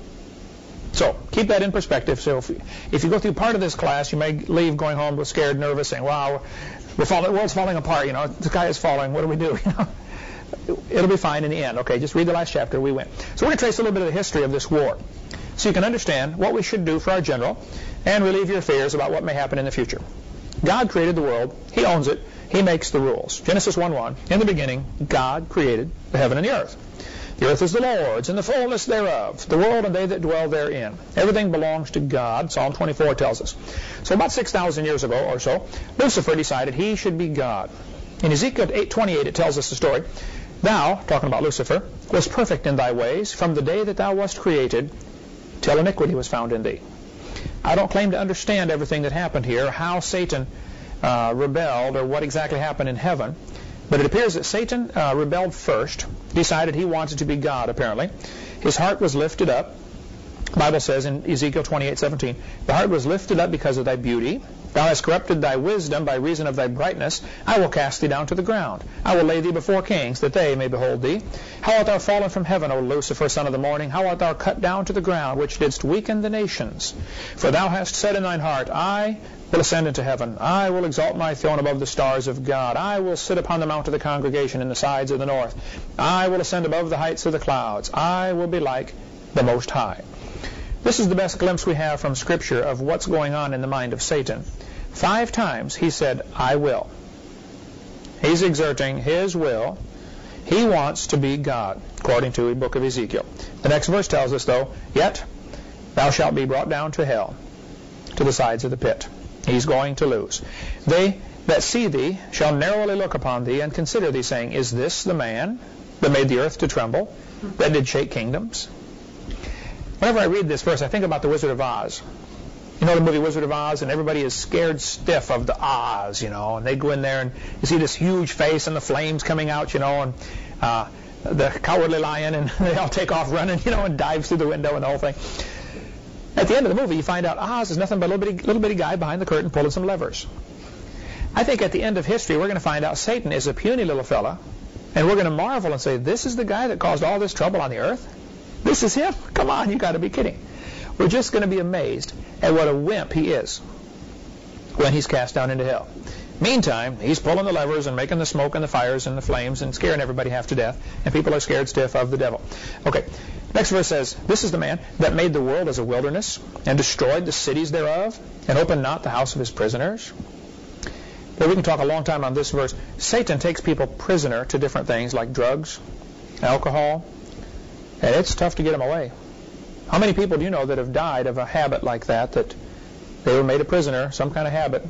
So keep that in perspective. So if, if you go through part of this class, you may leave going home scared, nervous, saying, wow, we're falling, the world's falling apart. You know, the sky is falling. What do we do? You know, it'll be fine in the end. Okay, just read the last chapter. We win. So we're going to trace a little bit of the history of this war so you can understand what we should do for our general and relieve your fears about what may happen in the future. God created the world. He owns it. He makes the rules. Genesis one one, in the beginning, God created the heaven and the earth. The earth is the Lord's, and the fullness thereof, the world and they that dwell therein. Everything belongs to God, Psalm twenty-four tells us. So about six thousand years ago or so, Lucifer decided he should be God. In Ezekiel eight twenty-eight, it tells us the story. Thou, talking about Lucifer, wast perfect in thy ways from the day that thou wast created till iniquity was found in thee. I don't claim to understand everything that happened here, how Satan uh, rebelled, or what exactly happened in heaven. But it appears that Satan uh, rebelled first, decided he wanted to be God, apparently. His heart was lifted up. The Bible says in Ezekiel twenty-eight seventeen, the heart was lifted up because of thy beauty. Thou hast corrupted thy wisdom by reason of thy brightness. I will cast thee down to the ground. I will lay thee before kings, that they may behold thee. How art thou fallen from heaven, O Lucifer, son of the morning? How art thou cut down to the ground, which didst weaken the nations? For thou hast said in thine heart, I will ascend into heaven. I will exalt my throne above the stars of God. I will sit upon the mount of the congregation in the sides of the north. I will ascend above the heights of the clouds. I will be like the Most High. This is the best glimpse we have from Scripture of what's going on in the mind of Satan. Five times he said, I will. He's exerting his will. He wants to be God, according to the book of Ezekiel. The next verse tells us, though, yet thou shalt be brought down to hell, to the sides of the pit. He's going to lose. They that see thee shall narrowly look upon thee and consider thee, saying, is this the man that made the earth to tremble, that did shake kingdoms? Whenever I read this verse, I think about the Wizard of Oz. You know the movie Wizard of Oz, and everybody is scared stiff of the Oz, you know, and they go in there and you see this huge face and the flames coming out, you know, and uh, the cowardly lion, and they all take off running, you know, and dive through the window and the whole thing. At the end of the movie, you find out Oz is nothing but a little bitty, little bitty guy behind the curtain pulling some levers. I think at the end of history, we're going to find out Satan is a puny little fella, and we're going to marvel and say, this is the guy that caused all this trouble on the earth? This is him? Come on, you got to be kidding. We're just going to be amazed at what a wimp he is when he's cast down into hell. Meantime, he's pulling the levers and making the smoke and the fires and the flames and scaring everybody half to death, and people are scared stiff of the devil. Okay, next verse says, this is the man that made the world as a wilderness and destroyed the cities thereof and opened not the house of his prisoners. Well, we can talk a long time on this verse. Satan takes people prisoner to different things like drugs, alcohol, and it's tough to get them away. How many people do you know that have died of a habit like that, that they were made a prisoner, some kind of habit,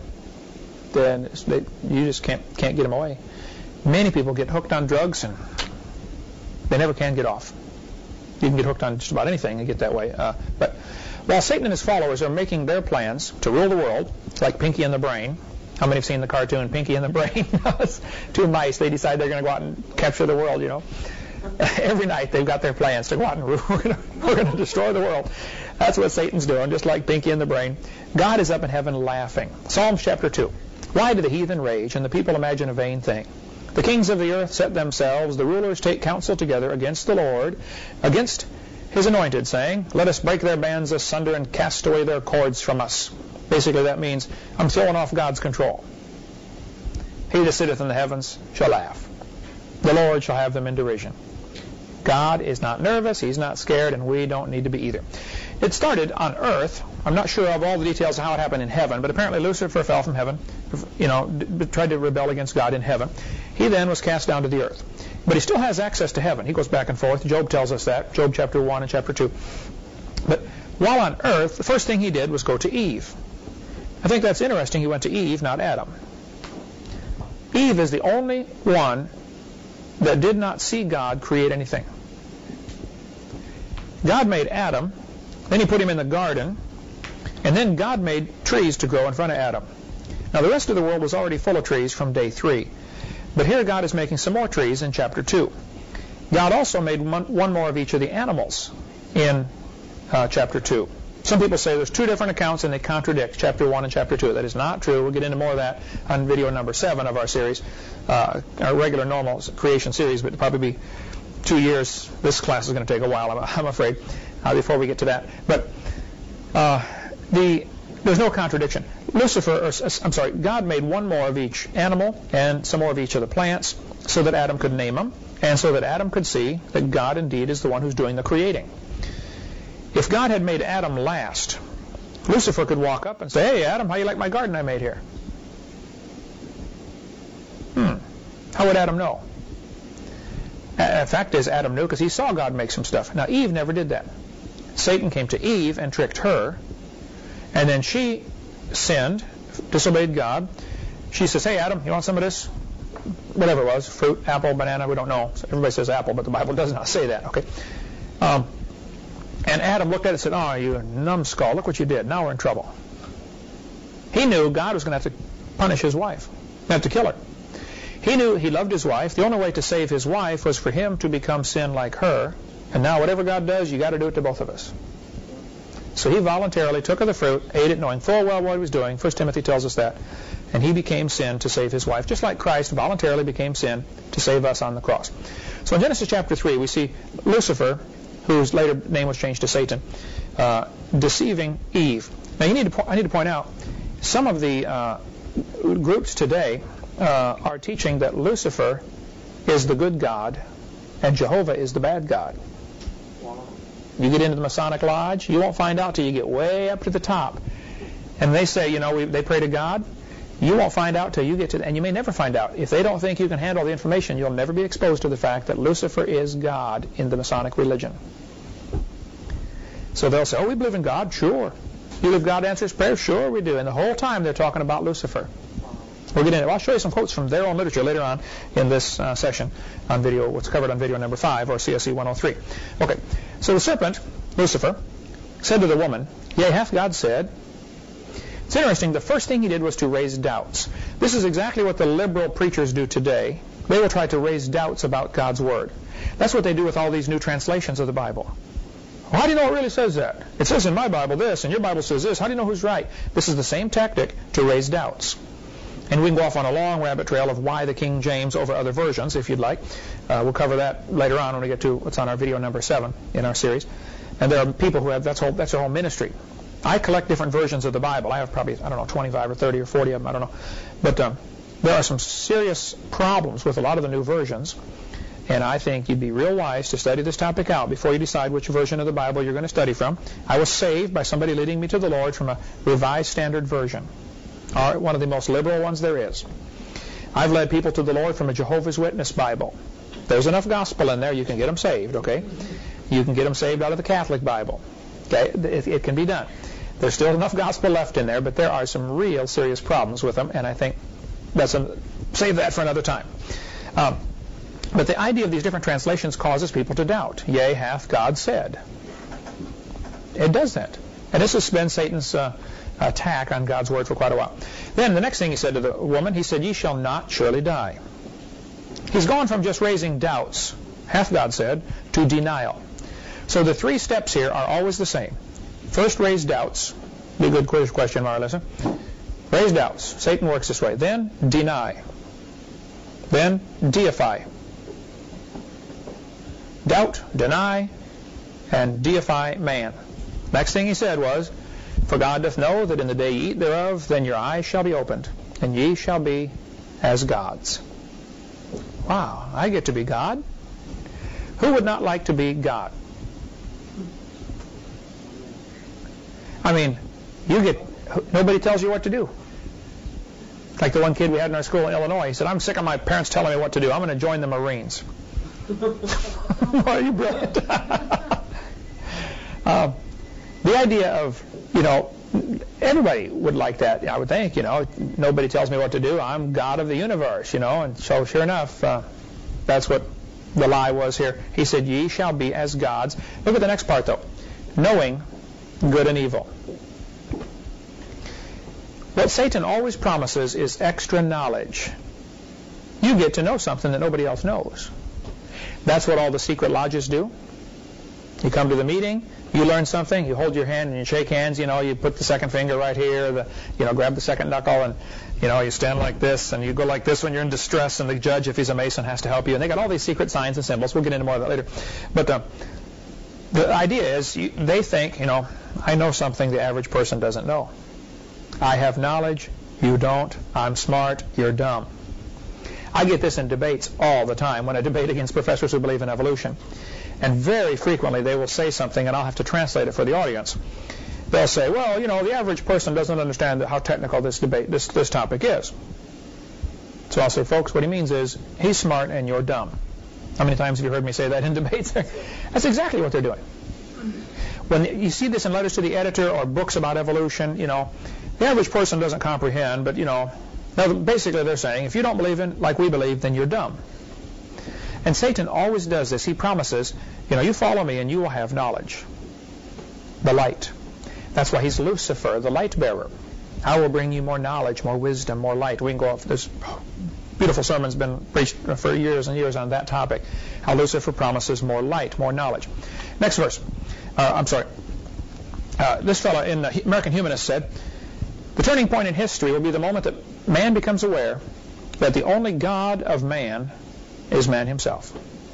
then they, you just can't can't get them away? Many people get hooked on drugs and they never can get off. You can get hooked on just about anything and get that way. Uh, but while Satan and his followers are making their plans to rule the world, like Pinky and the Brain. How many have seen the cartoon Pinky and the Brain? It's two mice. They decide they're going to go out and capture the world, you know. Every night they've got their plans to go out and rule. We're going to, we're going to destroy the world. That's what Satan's doing, just like Pinky and the Brain. God is up in heaven laughing. Psalms chapter two. Why do the heathen rage and the people imagine a vain thing? The kings of the earth set themselves, the rulers take counsel together against the Lord, against his anointed, saying, let us break their bands asunder and cast away their cords from us. Basically that means I'm throwing off God's control. He that sitteth in the heavens shall laugh. The Lord shall have them in derision. God is not nervous, he's not scared, and we don't need to be either. It started on earth. I'm not sure of all the details of how it happened in heaven, but apparently Lucifer fell from heaven, you know, d- tried to rebel against God in heaven. He then was cast down to the earth. But he still has access to heaven. He goes back and forth. Job tells us that, Job chapter one and chapter two. But while on earth, the first thing he did was go to Eve. I think that's interesting. He went to Eve, not Adam. Eve is the only one that did not see God create anything. God made Adam, then he put him in the garden, and then God made trees to grow in front of Adam. Now the rest of the world was already full of trees from day three, but here God is making some more trees in chapter two. God also made one, one more of each of the animals in uh, chapter two. Some people say there's two different accounts and they contradict chapter one and chapter two. That is not true. We'll get into more of that on video number seven of our series, uh, our regular normal creation series, but it'll probably be two years. This class is going to take a while, I'm, I'm afraid, uh, before we get to that. But uh, the there's no contradiction. Lucifer, or, I'm sorry, God made one more of each animal and some more of each of the plants so that Adam could name them and so that Adam could see that God indeed is the one who's doing the creating. If God had made Adam last, Lucifer could walk up and say, "Hey, Adam, how you like my garden I made here?" Hmm. How would Adam know? The fact is, Adam knew because he saw God make some stuff. Now, Eve never did that. Satan came to Eve and tricked her, and then she sinned, disobeyed God. She says, "Hey, Adam, you want some of this?" Whatever it was, fruit, apple, banana, we don't know. Everybody says apple, but the Bible does not say that, okay? Um, and Adam looked at it and said, "Oh, you numbskull, look what you did. Now we're in trouble." He knew God was going to have to punish his wife, have to kill her. He knew he loved his wife. The only way to save his wife was for him to become sin like her. And now whatever God does, you got to do it to both of us. So he voluntarily took of the fruit, ate it, knowing full well what he was doing. First Timothy tells us that. And he became sin to save his wife, just like Christ voluntarily became sin to save us on the cross. So in Genesis chapter three, we see Lucifer, whose later name was changed to Satan, uh, deceiving Eve. Now you need to po- I need to point out, some of the uh, groups today uh, are teaching that Lucifer is the good God and Jehovah is the bad God. You get into the Masonic Lodge, you won't find out till you get way up to the top. And they say, you know, we, they pray to God. You won't find out till you get to, and you may never find out. If they don't think you can handle the information, you'll never be exposed to the fact that Lucifer is God in the Masonic religion. So they'll say, "Oh, we believe in God." Sure. "You believe God answers prayers?" Sure we do. And the whole time they're talking about Lucifer. We'll get into it. I'll show you some quotes from their own literature later on in this uh, session on video, what's covered on video number five, or C S E one oh three. Okay, so the serpent, Lucifer, said to the woman, "Yea, hath God said?" It's interesting, the first thing he did was to raise doubts. This is exactly what the liberal preachers do today. They will try to raise doubts about God's Word. That's what they do with all these new translations of the Bible. Well, how do you know it really says that? It says in my Bible this, and your Bible says this. How do you know who's right? This is the same tactic to raise doubts. And we can go off on a long rabbit trail of why the King James over other versions, if you'd like. Uh, we'll cover that later on when we get to what's on our video number seven in our series. And there are people who have, that's, whole, that's their whole ministry. I collect different versions of the Bible. I have probably, I don't know, twenty-five or thirty or forty of them, I don't know. But um, there are some serious problems with a lot of the new versions. And I think you'd be real wise to study this topic out before you decide which version of the Bible you're going to study from. I was saved by somebody leading me to the Lord from a Revised Standard Version, or one of the most liberal ones there is. I've led people to the Lord from a Jehovah's Witness Bible. There's enough gospel in there, you can get them saved, okay? You can get them saved out of the Catholic Bible. Okay, it, it can be done. There's still enough gospel left in there, but there are some real serious problems with them, and I think that's a, save that for another time. Um, but the idea of these different translations causes people to doubt. Yea, hath God said. It does that. And this has been Satan's uh, attack on God's Word for quite a while. Then the next thing he said to the woman, he said, "Ye shall not surely die." He's gone from just raising doubts, hath God said, to denial. So the three steps here are always the same. First, raise doubts. Be a good quiz question, Marlissa. Raise doubts. Satan works this way. Then, deny. Then, deify. Doubt, deny, and deify man. Next thing he said was, "For God doth know that in the day ye eat thereof, then your eyes shall be opened, and ye shall be as gods." Wow, I get to be God? Who would not like to be God? I mean, you get, nobody tells you what to do. Like the one kid we had in our school in Illinois, he said, "I'm sick of my parents telling me what to do. I'm going to join the Marines." Are you brilliant? uh, the idea of, you know, everybody would like that, I would think, you know. Nobody tells me what to do. I'm God of the universe, you know. And so, sure enough, uh, that's what the lie was here. He said, "Ye shall be as gods." Look at the next part, though. Knowing good and evil. What Satan always promises is extra knowledge. You get to know something that nobody else knows. That's what all the secret lodges do. You come to the meeting, you learn something, you hold your hand and you shake hands, you know, you put the second finger right here, the, you know, grab the second knuckle, and, you know, you stand like this, and you go like this when you're in distress, and the judge, if he's a Mason, has to help you. And they got all these secret signs and symbols. We'll get into more of that later. But uh, the idea is you, they think, you know, I know something the average person doesn't know. I have knowledge, you don't. I'm smart, you're dumb. I get this in debates all the time when I debate against professors who believe in evolution. And very frequently they will say something, and I'll have to translate it for the audience. They'll say, well, you know, the average person doesn't understand how technical this debate, this, this topic is. So I'll say, folks, what he means is he's smart and you're dumb. How many times have you heard me say that in debates? That's exactly what they're doing. When you see this in letters to the editor or books about evolution, you know, the average person doesn't comprehend, but, you know, now basically they're saying, if you don't believe in like we believe, then you're dumb. And Satan always does this. He promises, you know, you follow me and you will have knowledge. The light. That's why he's Lucifer, the light bearer. I will bring you more knowledge, more wisdom, more light. We can go off. This beautiful sermon's been preached for years and years on that topic. How Lucifer promises more light, more knowledge. Next verse. Uh, I'm sorry. Uh, this fellow in the American Humanist said, the turning point in history will be the moment that man becomes aware that the only God of man is man himself.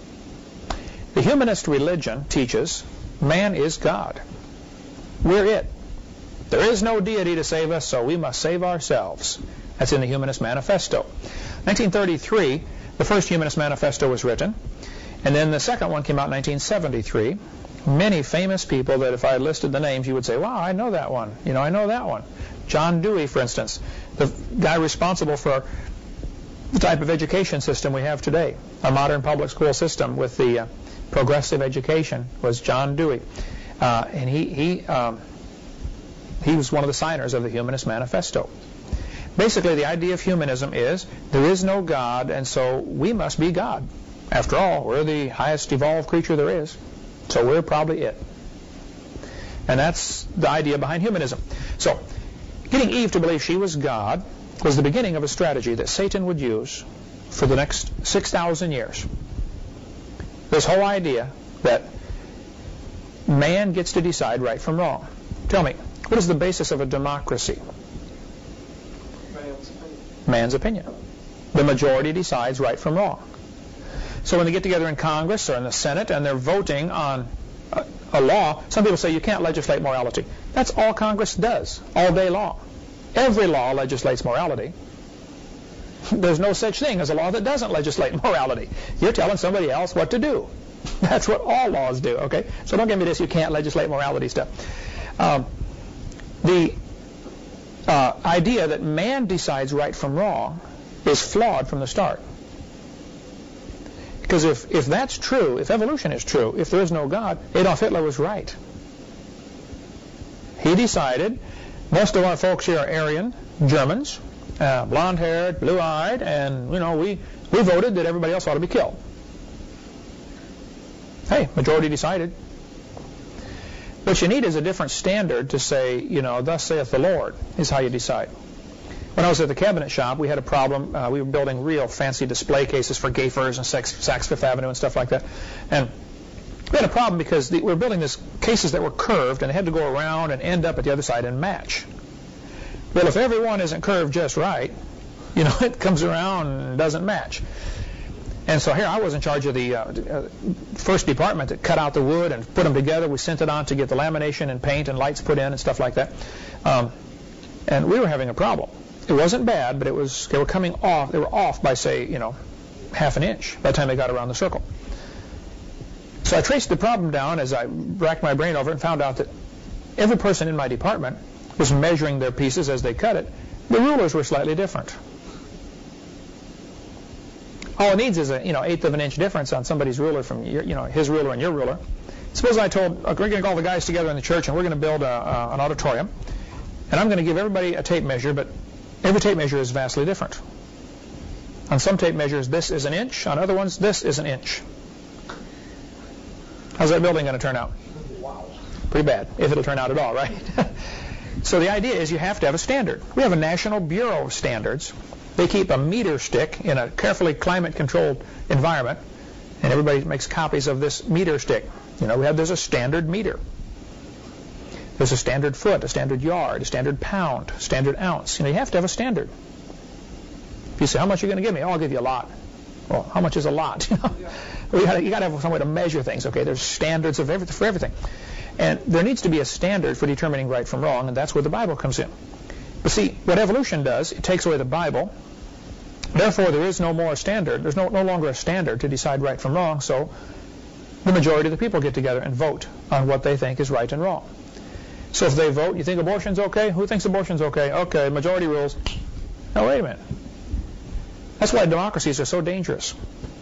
The humanist religion teaches man is God. We're it. There is no deity to save us, so we must save ourselves. That's in the Humanist Manifesto. nineteen thirty-three, the first Humanist Manifesto was written, and then the second one came out in nineteen seventy-three. Many famous people that if I listed the names, you would say, wow, I know that one. You know, I know that one. John Dewey, for instance, the guy responsible for the type of education system we have today. Our modern public school system with the uh, progressive education was John Dewey. Uh, and he he, um, he was one of the signers of the Humanist Manifesto. Basically, the idea of humanism is there is no God, and so we must be God. After all, we're the highest evolved creature there is, so we're probably it. And that's the idea behind humanism. So, getting Eve to believe she was God was the beginning of a strategy that Satan would use for the next six thousand years. This whole idea that man gets to decide right from wrong. Tell me, what is the basis of a democracy? Man's opinion. Man's opinion. The majority decides right from wrong. So when they get together in Congress or in the Senate and they're voting on a, a law, some people say you can't legislate morality. That's all Congress does, all day long. Every law legislates morality. There's no such thing as a law that doesn't legislate morality. You're telling somebody else what to do. That's what all laws do, okay? So don't give me this, you can't legislate morality stuff. Um, the uh, idea that man decides right from wrong is flawed from the start. Because if, if that's true, if evolution is true, if there is no God, Adolf Hitler was right. He decided, most of our folks here are Aryan, Germans, uh, blonde-haired, blue-eyed, and, you know, we, we voted that everybody else ought to be killed. Hey, majority decided. What you need is a different standard to say, you know, thus saith the Lord, is how you decide. When I was at the cabinet shop, we had a problem. Uh, we were building real fancy display cases for Gayfers and Saks Fifth Avenue and stuff like that. And we had a problem because the, we were building these cases that were curved, and they had to go around and end up at the other side and match. Well, if every one isn't curved just right, you know, it comes around and doesn't match. And so here I was in charge of the uh, uh, first department that cut out the wood and put them together. We sent it on to get the lamination and paint and lights put in and stuff like that. Um, and we were having a problem. It wasn't bad, but it was they were coming off. They were off by, say, you know, half an inch by the time they got around the circle. So I traced the problem down as I racked my brain over it and found out that every person in my department was measuring their pieces as they cut it. The rulers were slightly different. All it needs is a you know eighth of an inch difference on somebody's ruler from your, you know his ruler and your ruler. Suppose I told uh, we're going to get all the guys together in the church and we're going to build a, uh, an auditorium, and I'm going to give everybody a tape measure, but every tape measure is vastly different. On some tape measures, this is an inch. On other ones, this is an inch. How's that building going to turn out? Wow. Pretty bad, if it'll turn out at all, right? So the idea is you have to have a standard. We have a National Bureau of Standards. They keep a meter stick in a carefully climate-controlled environment, And everybody makes copies of this meter stick. You know, we have, there's a standard meter. There's a standard foot, a standard yard, a standard pound, a standard ounce. You know, you have to have a standard. If you say, how much are you going to give me? Oh, I'll give you a lot. Well, how much is a lot? You know, you got you got to have some way to measure things. Okay, there's standards of everything for everything, and there needs to be a standard for determining right from wrong, and that's where the Bible comes in. But see, what evolution does, it takes away the Bible. Therefore, there is no more standard. There's no no longer a standard to decide right from wrong. So, the majority of the people get together and vote on what they think is right and wrong. So, if they vote, you think abortion's okay? Who thinks abortion's okay? Okay, majority rules. No, wait a minute. That's why democracies are so dangerous.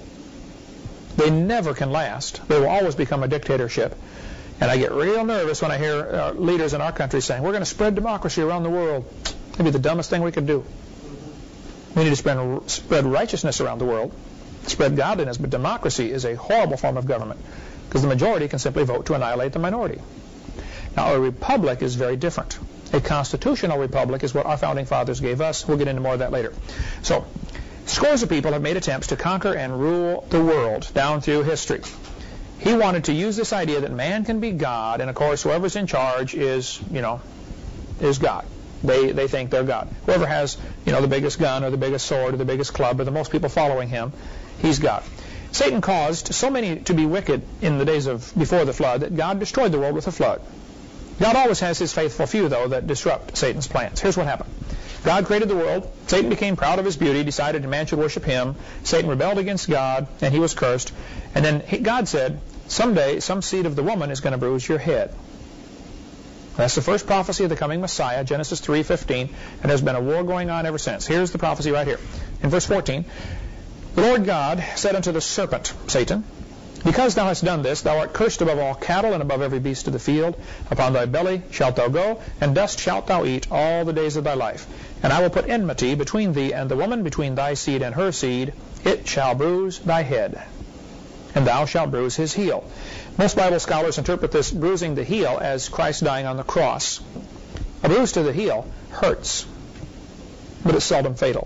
They never can last. They will always become a dictatorship. And I get real nervous when I hear uh, leaders in our country saying, we're going to spread democracy around the world. It'd be the dumbest thing we could do. We need to spread, spread righteousness around the world, spread godliness, but democracy is a horrible form of government because the majority can simply vote to annihilate the minority. Now, a republic is very different. A constitutional republic is what our founding fathers gave us. We'll get into more of that later. So, scores of people have made attempts to conquer and rule the world down through history. He wanted to use this idea that man can be God, and of course whoever's in charge is, you know, is God. They they think they're God. Whoever has, you know, the biggest gun or the biggest sword or the biggest club or the most people following him, he's God. Satan caused so many to be wicked in the days of before the flood that God destroyed the world with a flood. God always has his faithful few, though, that disrupt Satan's plans. Here's what happened. God created the world. Satan became proud of his beauty, decided man should worship him. Satan rebelled against God, and he was cursed. And then he, God said, someday some seed of the woman is going to bruise your head. That's the first prophecy of the coming Messiah, Genesis three fifteen, and there's been a war going on ever since. Here's the prophecy right here. In verse fourteen, the Lord God said unto the serpent, Satan, because thou hast done this, thou art cursed above all cattle and above every beast of the field. Upon thy belly shalt thou go, and dust shalt thou eat all the days of thy life. And I will put enmity between thee and the woman, between thy seed and her seed. It shall bruise thy head, and thou shalt bruise his heel. Most Bible scholars interpret this bruising the heel as Christ dying on the cross. A bruise to the heel hurts, but it's seldom fatal.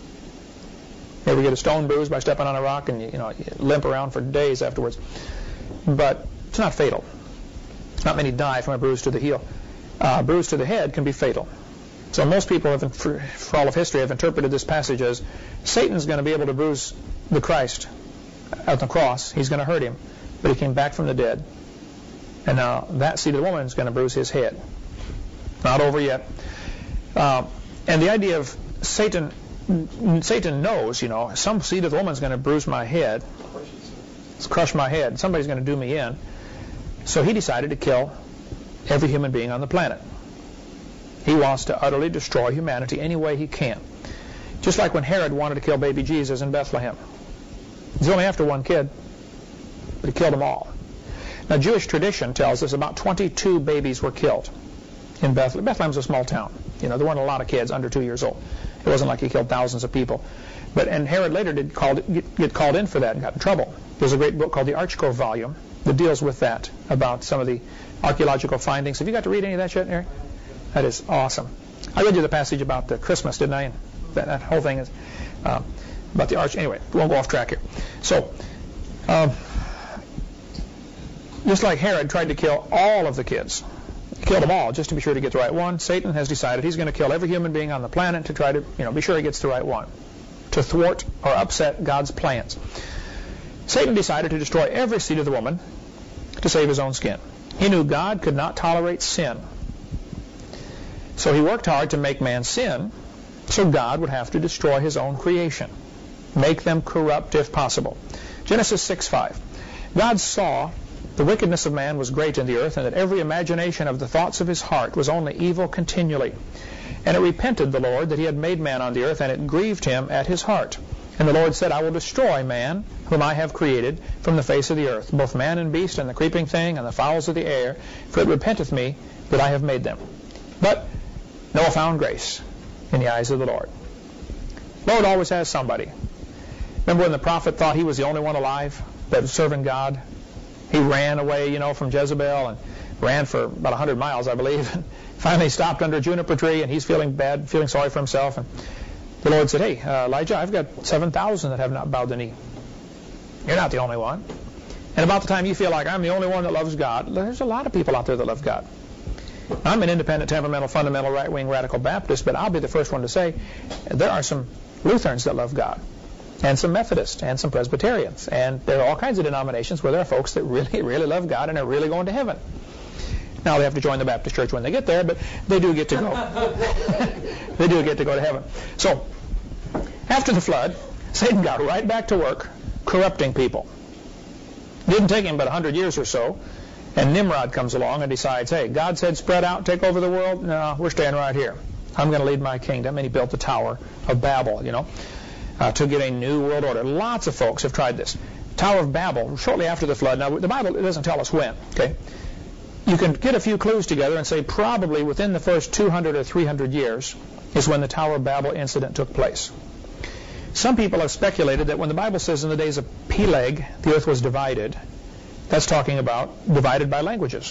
You ever get a stone bruise by stepping on a rock and you, you know you limp around for days afterwards? But it's not fatal. Not many die from a bruise to the heel. Uh, a bruise to the head can be fatal. So most people, have, for, for all of history, have interpreted this passage as Satan's going to be able to bruise the Christ at the cross. He's going to hurt him, but he came back from the dead. And now that seed of the woman is going to bruise his head. Not over yet. Uh, and the idea of Satan... Satan knows, you know, some seed of the woman is going to bruise my head, crush my head. Somebody's going to do me in. So he decided to kill every human being on the planet. He wants to utterly destroy humanity any way he can. Just like when Herod wanted to kill baby Jesus in Bethlehem. He's only after one kid, but he killed them all. Now, Jewish tradition tells us about twenty-two babies were killed in Bethlehem. Bethlehem's a small town. You know, there weren't a lot of kids under two years old. It wasn't like he killed thousands of people. But and Herod later did called, get, get called in for that and got in trouble. There's a great book called the Archko volume that deals with that, about some of the archaeological findings. Have you got to read any of that yet, Eric? That is awesome. I read you the passage about the Christmas, didn't I? And that, that whole thing is uh, about the arch. Anyway, we won't go off track here. So, um, just like Herod tried to kill all of the kids, killed them all just to be sure to get the right one, Satan has decided he's going to kill every human being on the planet to try to, you know, be sure he gets the right one, to thwart or upset God's plans. Satan decided to destroy every seed of the woman to save his own skin. He knew God could not tolerate sin. So he worked hard to make man sin, so God would have to destroy his own creation, make them corrupt if possible. Genesis six five. God saw the wickedness of man was great in the earth, and that every imagination of the thoughts of his heart was only evil continually. And it repented the Lord that he had made man on the earth, and it grieved him at his heart. And the Lord said, I will destroy man, whom I have created, from the face of the earth, both man and beast, and the creeping thing, and the fowls of the air, for it repenteth me that I have made them. But Noah found grace in the eyes of the Lord. Lord always has somebody. Remember when the prophet thought he was the only one alive that was serving God? He ran away, you know, from Jezebel and ran for about one hundred miles, I believe. And finally stopped under a juniper tree, and he's feeling bad, feeling sorry for himself. And the Lord said, hey, uh, Elijah, I've got seven thousand that have not bowed the knee. You're not the only one. And about the time you feel like I'm the only one that loves God, there's a lot of people out there that love God. I'm an independent, temperamental, fundamental, right-wing, radical Baptist, but I'll be the first one to say there are some Lutherans that love God, and some Methodists, and some Presbyterians, and there are all kinds of denominations where there are folks that really, really love God and are really going to heaven. Now they have to join the Baptist church when they get there, but they do get to go. They do get to go to heaven. So, after the flood, Satan got right back to work corrupting people. Didn't take him but one hundred years or so, and Nimrod comes along and decides, hey, God said spread out, take over the world. No, we're staying right here. I'm going to lead my kingdom. And he built the Tower of Babel, you know, uh, to get a new world order. Lots of folks have tried this. Tower of Babel, shortly after the flood. Now, the Bible doesn't tell us when, okay? You can get a few clues together and say probably within the first two hundred or three hundred years is when the Tower of Babel incident took place. Some people have speculated that when the Bible says in the days of Peleg, the earth was divided, that's talking about divided by languages.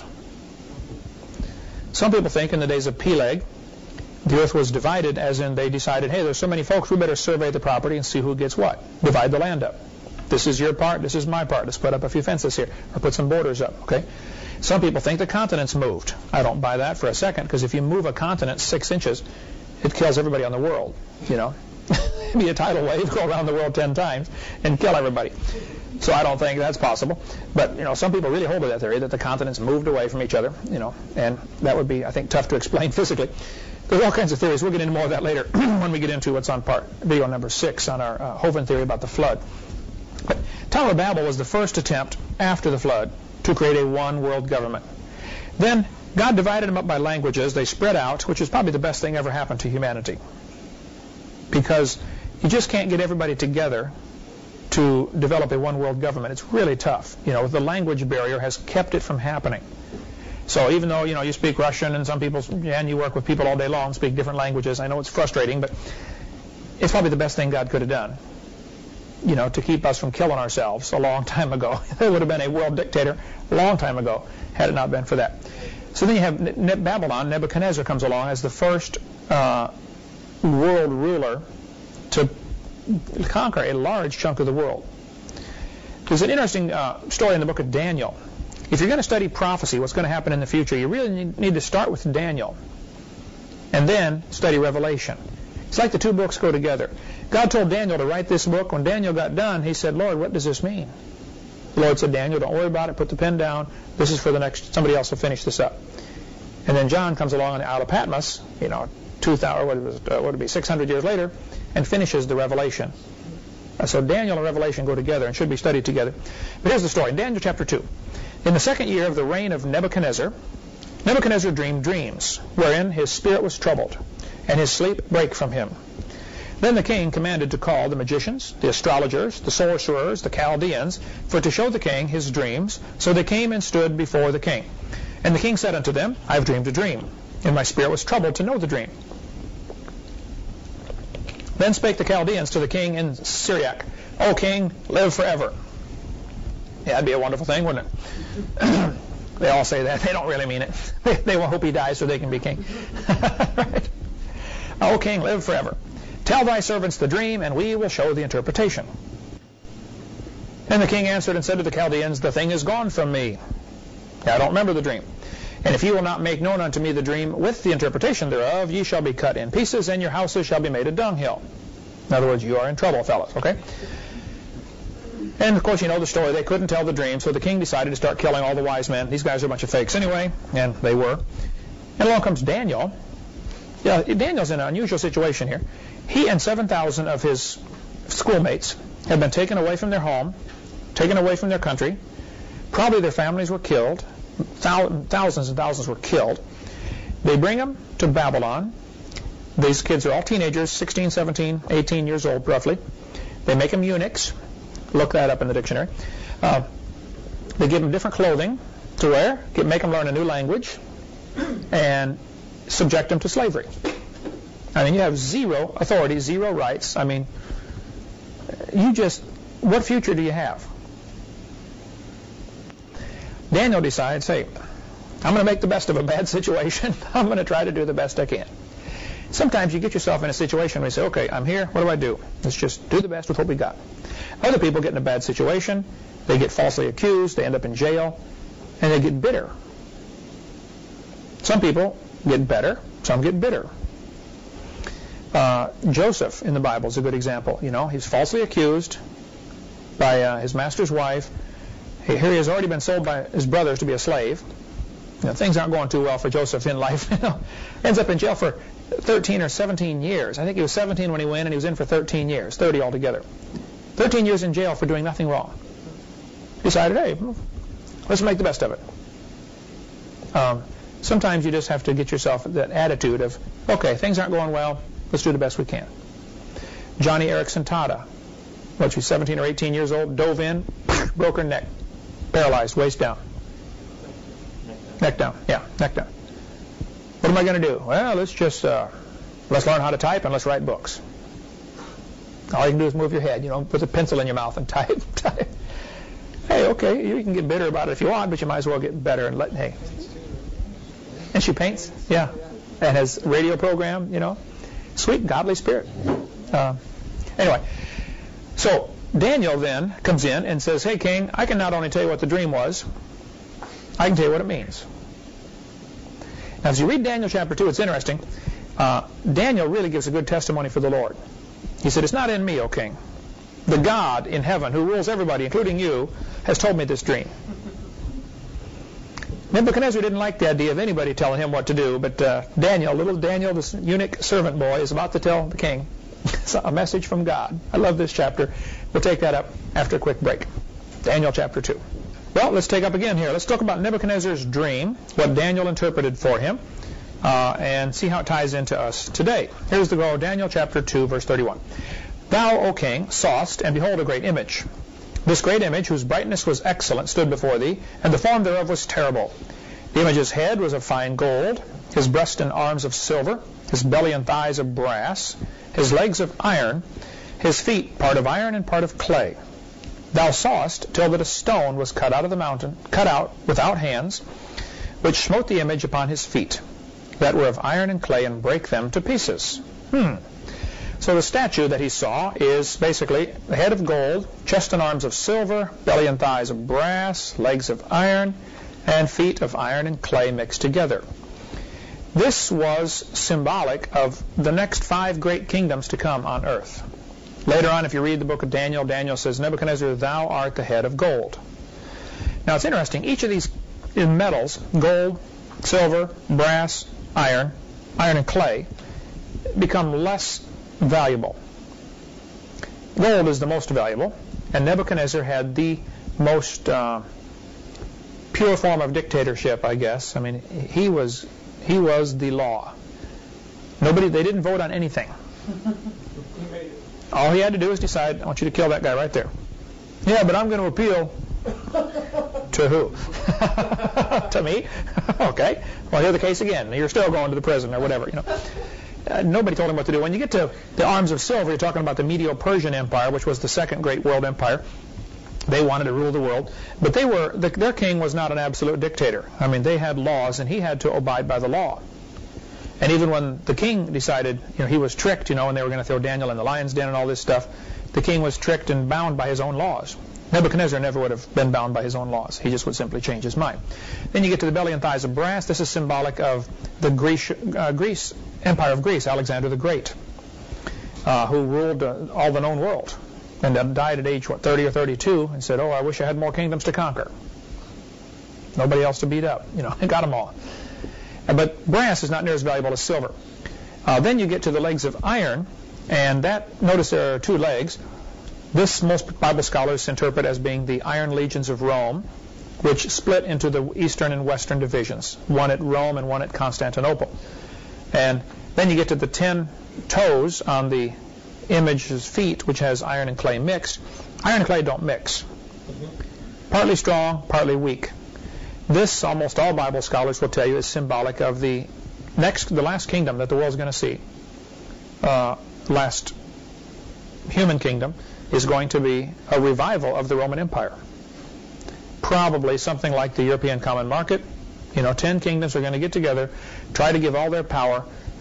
Some people think in the days of Peleg, the earth was divided as in they decided, hey, there's so many folks, we better survey the property and see who gets what. Divide the land up. This is your part, this is my part. Let's put up a few fences here, or put some borders up, okay? Some people think the continents moved. I don't buy that for a second, because if you move a continent six inches, it kills everybody on the world, you know. It'd be a tidal wave, go around the world ten times, and kill everybody. So I don't think that's possible. But, you know, some people really hold to that theory, that the continents moved away from each other, you know, and that would be, I think, tough to explain physically. There's all kinds of theories. We'll get into more of that later when we get into what's on part video number six on our uh, Hovind theory about the flood. But Tower of Babel was the first attempt after the flood to create a one world government. Then God divided them up by languages. They spread out, which is probably the best thing ever happened to humanity. Because you just can't get everybody together to develop a one world government. It's really tough. You know, the language barrier has kept it from happening. So even though, you know, you speak Russian and some people, yeah, and you work with people all day long, speak different languages, I know it's frustrating, but it's probably the best thing God could have done, you know, to keep us from killing ourselves a long time ago. There would have been a world dictator a long time ago had it not been for that. So then you have ne- Babylon. Nebuchadnezzar comes along as the first uh, world ruler to conquer a large chunk of the world. There's an interesting uh, story in the book of Daniel. If you're going to study prophecy, what's going to happen in the future, you really need to start with Daniel and then study Revelation. It's like the two books go together. God told Daniel to write this book. When Daniel got done, he said, Lord, what does this mean? The Lord said, Daniel, don't worry about it. Put the pen down. This is for the next, somebody else will finish this up. And then John comes along on the Isle of Patmos, you know, two thousand, what was, uh, what would it be, six hundred years later, and finishes the Revelation. Uh, so Daniel and Revelation go together and should be studied together. But here's the story. Daniel chapter two. In the second year of the reign of Nebuchadnezzar, Nebuchadnezzar dreamed dreams, wherein his spirit was troubled, and his sleep brake from him. Then the king commanded to call the magicians, the astrologers, the sorcerers, the Chaldeans, for to show the king his dreams. So they came and stood before the king. And the king said unto them, I have dreamed a dream, and my spirit was troubled to know the dream. Then spake the Chaldeans to the king in Syriac, O king, live forever. Yeah, that'd be a wonderful thing, wouldn't it? They all say that. They don't really mean it. They, they will hope he dies so they can be king. Right? O king, live forever. Tell thy servants the dream, and we will show the interpretation. And the king answered and said to the Chaldeans, the thing is gone from me. I don't remember the dream. And if ye will not make known unto me the dream with the interpretation thereof, ye shall be cut in pieces, and your houses shall be made a dunghill. In other words, you are in trouble, fellas, okay? And, of course, you know the story. They couldn't tell the dream, so the king decided to start killing all the wise men. These guys are a bunch of fakes anyway, and they were. And along comes Daniel. Yeah, Daniel's in an unusual situation here. He and seven thousand of his schoolmates have been taken away from their home, taken away from their country. Probably their families were killed. Thousands and thousands were killed. They bring them to Babylon. These kids are all teenagers, sixteen, seventeen, eighteen years old, roughly. They make them eunuchs. Look that up in the dictionary. Uh, they give them different clothing to wear, get, make them learn a new language, and subject them to slavery. I mean, you have zero authority, zero rights. I mean, you just, what future do you have? Daniel decides, hey, I'm going to make the best of a bad situation. I'm going to try to do the best I can. Sometimes you get yourself in a situation where you say, okay, I'm here, what do I do? Let's just do the best with what we got. Other people get in a bad situation, they get falsely accused, they end up in jail, and they get bitter. Some people get better, some get bitter. Uh, Joseph in the Bible is a good example. You know, he's falsely accused by uh, his master's wife. Here he has already been sold by his brothers to be a slave. You know, things aren't going too well for Joseph in life. You know, ends up in jail for thirteen or seventeen years. I think he was seventeen when he went, and he was in for thirteen years, thirty altogether. thirteen years in jail for doing nothing wrong. Decided, hey, let's make the best of it. Um, sometimes you just have to get yourself that attitude of, okay, things aren't going well, let's do the best we can. Johnny Erickson Tada, what, she's seventeen or eighteen years old, dove in, broke her neck, paralyzed, waist down. Neck down, yeah, neck down. What am I going to do? Well, let's just, uh, let's learn how to type and let's write books. All you can do is move your head, you know, put a pencil in your mouth and type, type. Hey, okay, you can get bitter about it if you want, but you might as well get better and let, hey. And she paints, yeah, and has a radio program, you know. Sweet, godly spirit. Uh, anyway, so Daniel then comes in and says, hey, king, I can not only tell you what the dream was, I can tell you what it means. Now, as you read Daniel chapter two, it's interesting. Uh, Daniel really gives a good testimony for the Lord. He said, it's not in me, O king. The God in heaven who rules everybody, including you, has told me this dream. Nebuchadnezzar didn't like the idea of anybody telling him what to do, but uh, Daniel, little Daniel, this eunuch servant boy, is about to tell the king a message from God. I love this chapter. We'll take that up after a quick break. Daniel chapter two. Well, let's take up again here. Let's talk about Nebuchadnezzar's dream, what Daniel interpreted for him, uh, and see how it ties into us today. Here's the go. Daniel chapter two, verse thirty-one. Thou, O king, sawest, and behold, a great image. This great image, whose brightness was excellent, stood before thee, and the form thereof was terrible. The image's head was of fine gold, his breast and arms of silver, his belly and thighs of brass, his legs of iron, his feet part of iron and part of clay. Thou sawest till that a stone was cut out of the mountain, cut out without hands, which smote the image upon his feet, that were of iron and clay, and brake them to pieces. Hmm. So the statue that he saw is basically the head of gold, chest and arms of silver, belly and thighs of brass, legs of iron, and feet of iron and clay mixed together. This was symbolic of the next five great kingdoms to come on earth. Later on, if you read the book of Daniel, Daniel says, Nebuchadnezzar, thou art the head of gold. Now it's interesting. Each of these metals, gold, silver, brass, iron, iron and clay, become less valuable. Gold is the most valuable, and Nebuchadnezzar had the most uh, pure form of dictatorship, I guess. I mean, he was he was the law. Nobody, they didn't vote on anything. All he had to do was decide, I want you to kill that guy right there. Yeah, but I'm going to appeal to who? To me? Okay. Well, here's the case again. You're still going to the prison or whatever, you know. Uh, nobody told him what to do. When you get to the arms of silver, you're talking about the Medo-Persian Empire, which was the second great world empire. They wanted to rule the world. But they were the, their king was not an absolute dictator. I mean, they had laws, and he had to abide by the law. And even when the king decided, you know, he was tricked, you know, and they were going to throw Daniel in the lion's den and all this stuff, the king was tricked and bound by his own laws. Nebuchadnezzar never would have been bound by his own laws. He just would simply change his mind. Then you get to the belly and thighs of brass. This is symbolic of the Greece, uh, Greece Empire of Greece, Alexander the Great, uh, who ruled uh, all the known world, and uh, died at age, what, thirty or thirty-two, and said, oh, I wish I had more kingdoms to conquer. Nobody else to beat up. You know, got them all. But brass is not near as valuable as silver. Uh, then you get to the legs of iron, and that, notice there are two legs. This most Bible scholars interpret as being the iron legions of Rome, which split into the eastern and western divisions, one at Rome and one at Constantinople. And then you get to the ten toes on the image's feet, which has iron and clay mixed. Iron and clay don't mix. Partly strong, partly weak. This, almost all Bible scholars will tell you, is symbolic of the next, the last kingdom that the world's going to see. Uh, last human kingdom is going to be a revival of the Roman Empire. Probably something like the European Common Market. You know, ten kingdoms are going to get together, try to give all their power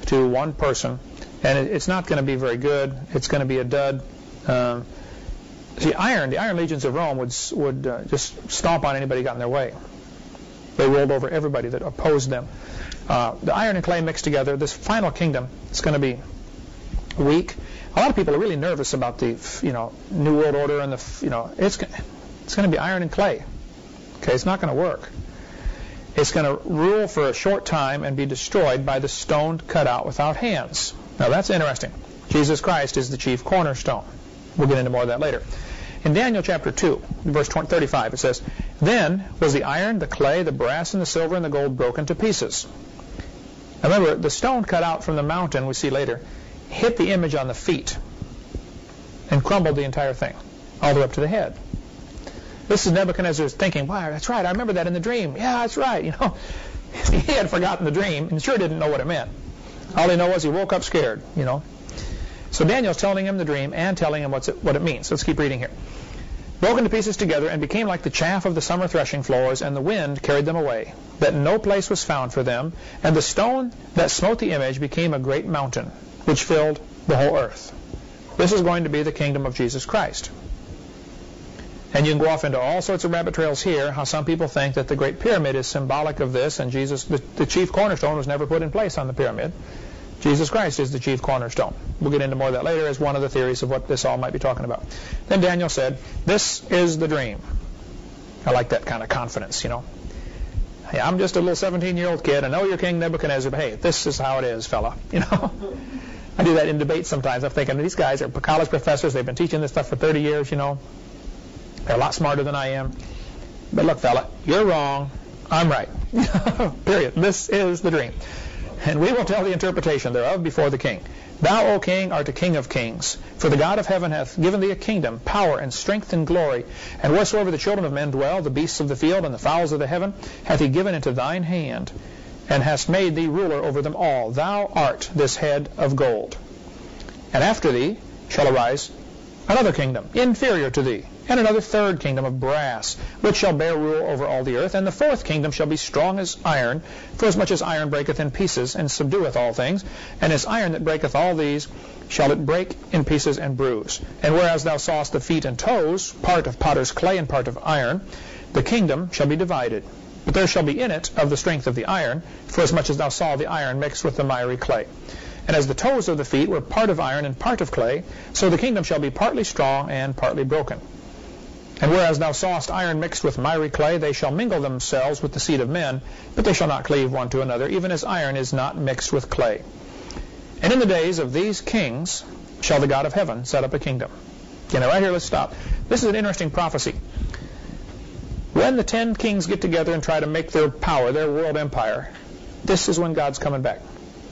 to one person, and it, it's not going to be very good. It's going to be a dud. Um, see, iron, the Iron Legions of Rome would would uh, just stomp on anybody who got in their way. They rolled over everybody that opposed them. Uh, the iron and clay mixed together, this final kingdom is going to be weak. A lot of people are really nervous about the, you know, New World Order and the, you know, it's it's going to be iron and clay. Okay, it's not going to work. It's going to rule for a short time and be destroyed by the stone cut out without hands. Now that's interesting. Jesus Christ is the chief cornerstone. We'll get into more of that later. In Daniel chapter two, verse thirty-five, it says, "Then was the iron, the clay, the brass, and the silver, and the gold broken to pieces." Now remember, the stone cut out from the mountain, we see later, hit the image on the feet and crumbled the entire thing, all the way up to the head. This is Nebuchadnezzar's thinking, wow, that's right, I remember that in the dream. Yeah, that's right, you know. He had forgotten the dream and sure didn't know what it meant. All he knew was he woke up scared, you know. So Daniel's telling him the dream and telling him what's it, what it means. Let's keep reading here. "Broken to pieces together and became like the chaff of the summer threshing floors, and the wind carried them away, that no place was found for them. And the stone that smote the image became a great mountain, which filled the whole earth." This is going to be the kingdom of Jesus Christ. And you can go off into all sorts of rabbit trails here, how some people think that the Great Pyramid is symbolic of this, and Jesus, the, the chief cornerstone, was never put in place on the pyramid. Jesus Christ is the chief cornerstone. We'll get into more of that later as one of the theories of what this all might be talking about. Then Daniel said, "This is the dream." I like that kind of confidence, you know. Hey, I'm just a little seventeen-year-old kid. I know you're King Nebuchadnezzar, but hey, this is how it is, fella. You know. I do that in debates sometimes. I'm thinking, these guys are college professors. They've been teaching this stuff for thirty years, you know. They're a lot smarter than I am. But look, fella, you're wrong. I'm right. Period. This is the dream. And we will tell the interpretation thereof before the king. "Thou, O king, art a king of kings. For the God of heaven hath given thee a kingdom, power, and strength, and glory. And wheresoever the children of men dwell, the beasts of the field, and the fowls of the heaven, hath he given into thine hand, and hast made thee ruler over them all. Thou art this head of gold. And after thee shall arise another kingdom, inferior to thee, and another third kingdom of brass, which shall bear rule over all the earth. And the fourth kingdom shall be strong as iron, for as much as iron breaketh in pieces, and subdueth all things. And as iron that breaketh all these, shall it break in pieces and bruise. And whereas thou sawest the feet and toes, part of potter's clay and part of iron, the kingdom shall be divided. But there shall be in it of the strength of the iron, for as much as thou saw the iron mixed with the miry clay. And as the toes of the feet were part of iron and part of clay, so the kingdom shall be partly strong and partly broken. And whereas thou sawest iron mixed with miry clay, they shall mingle themselves with the seed of men, but they shall not cleave one to another, even as iron is not mixed with clay. And in the days of these kings shall the God of heaven set up a kingdom. Okay, now right here, let's stop. This is an interesting prophecy. When the ten kings get together and try to make their power, their world empire, this is when God's coming back.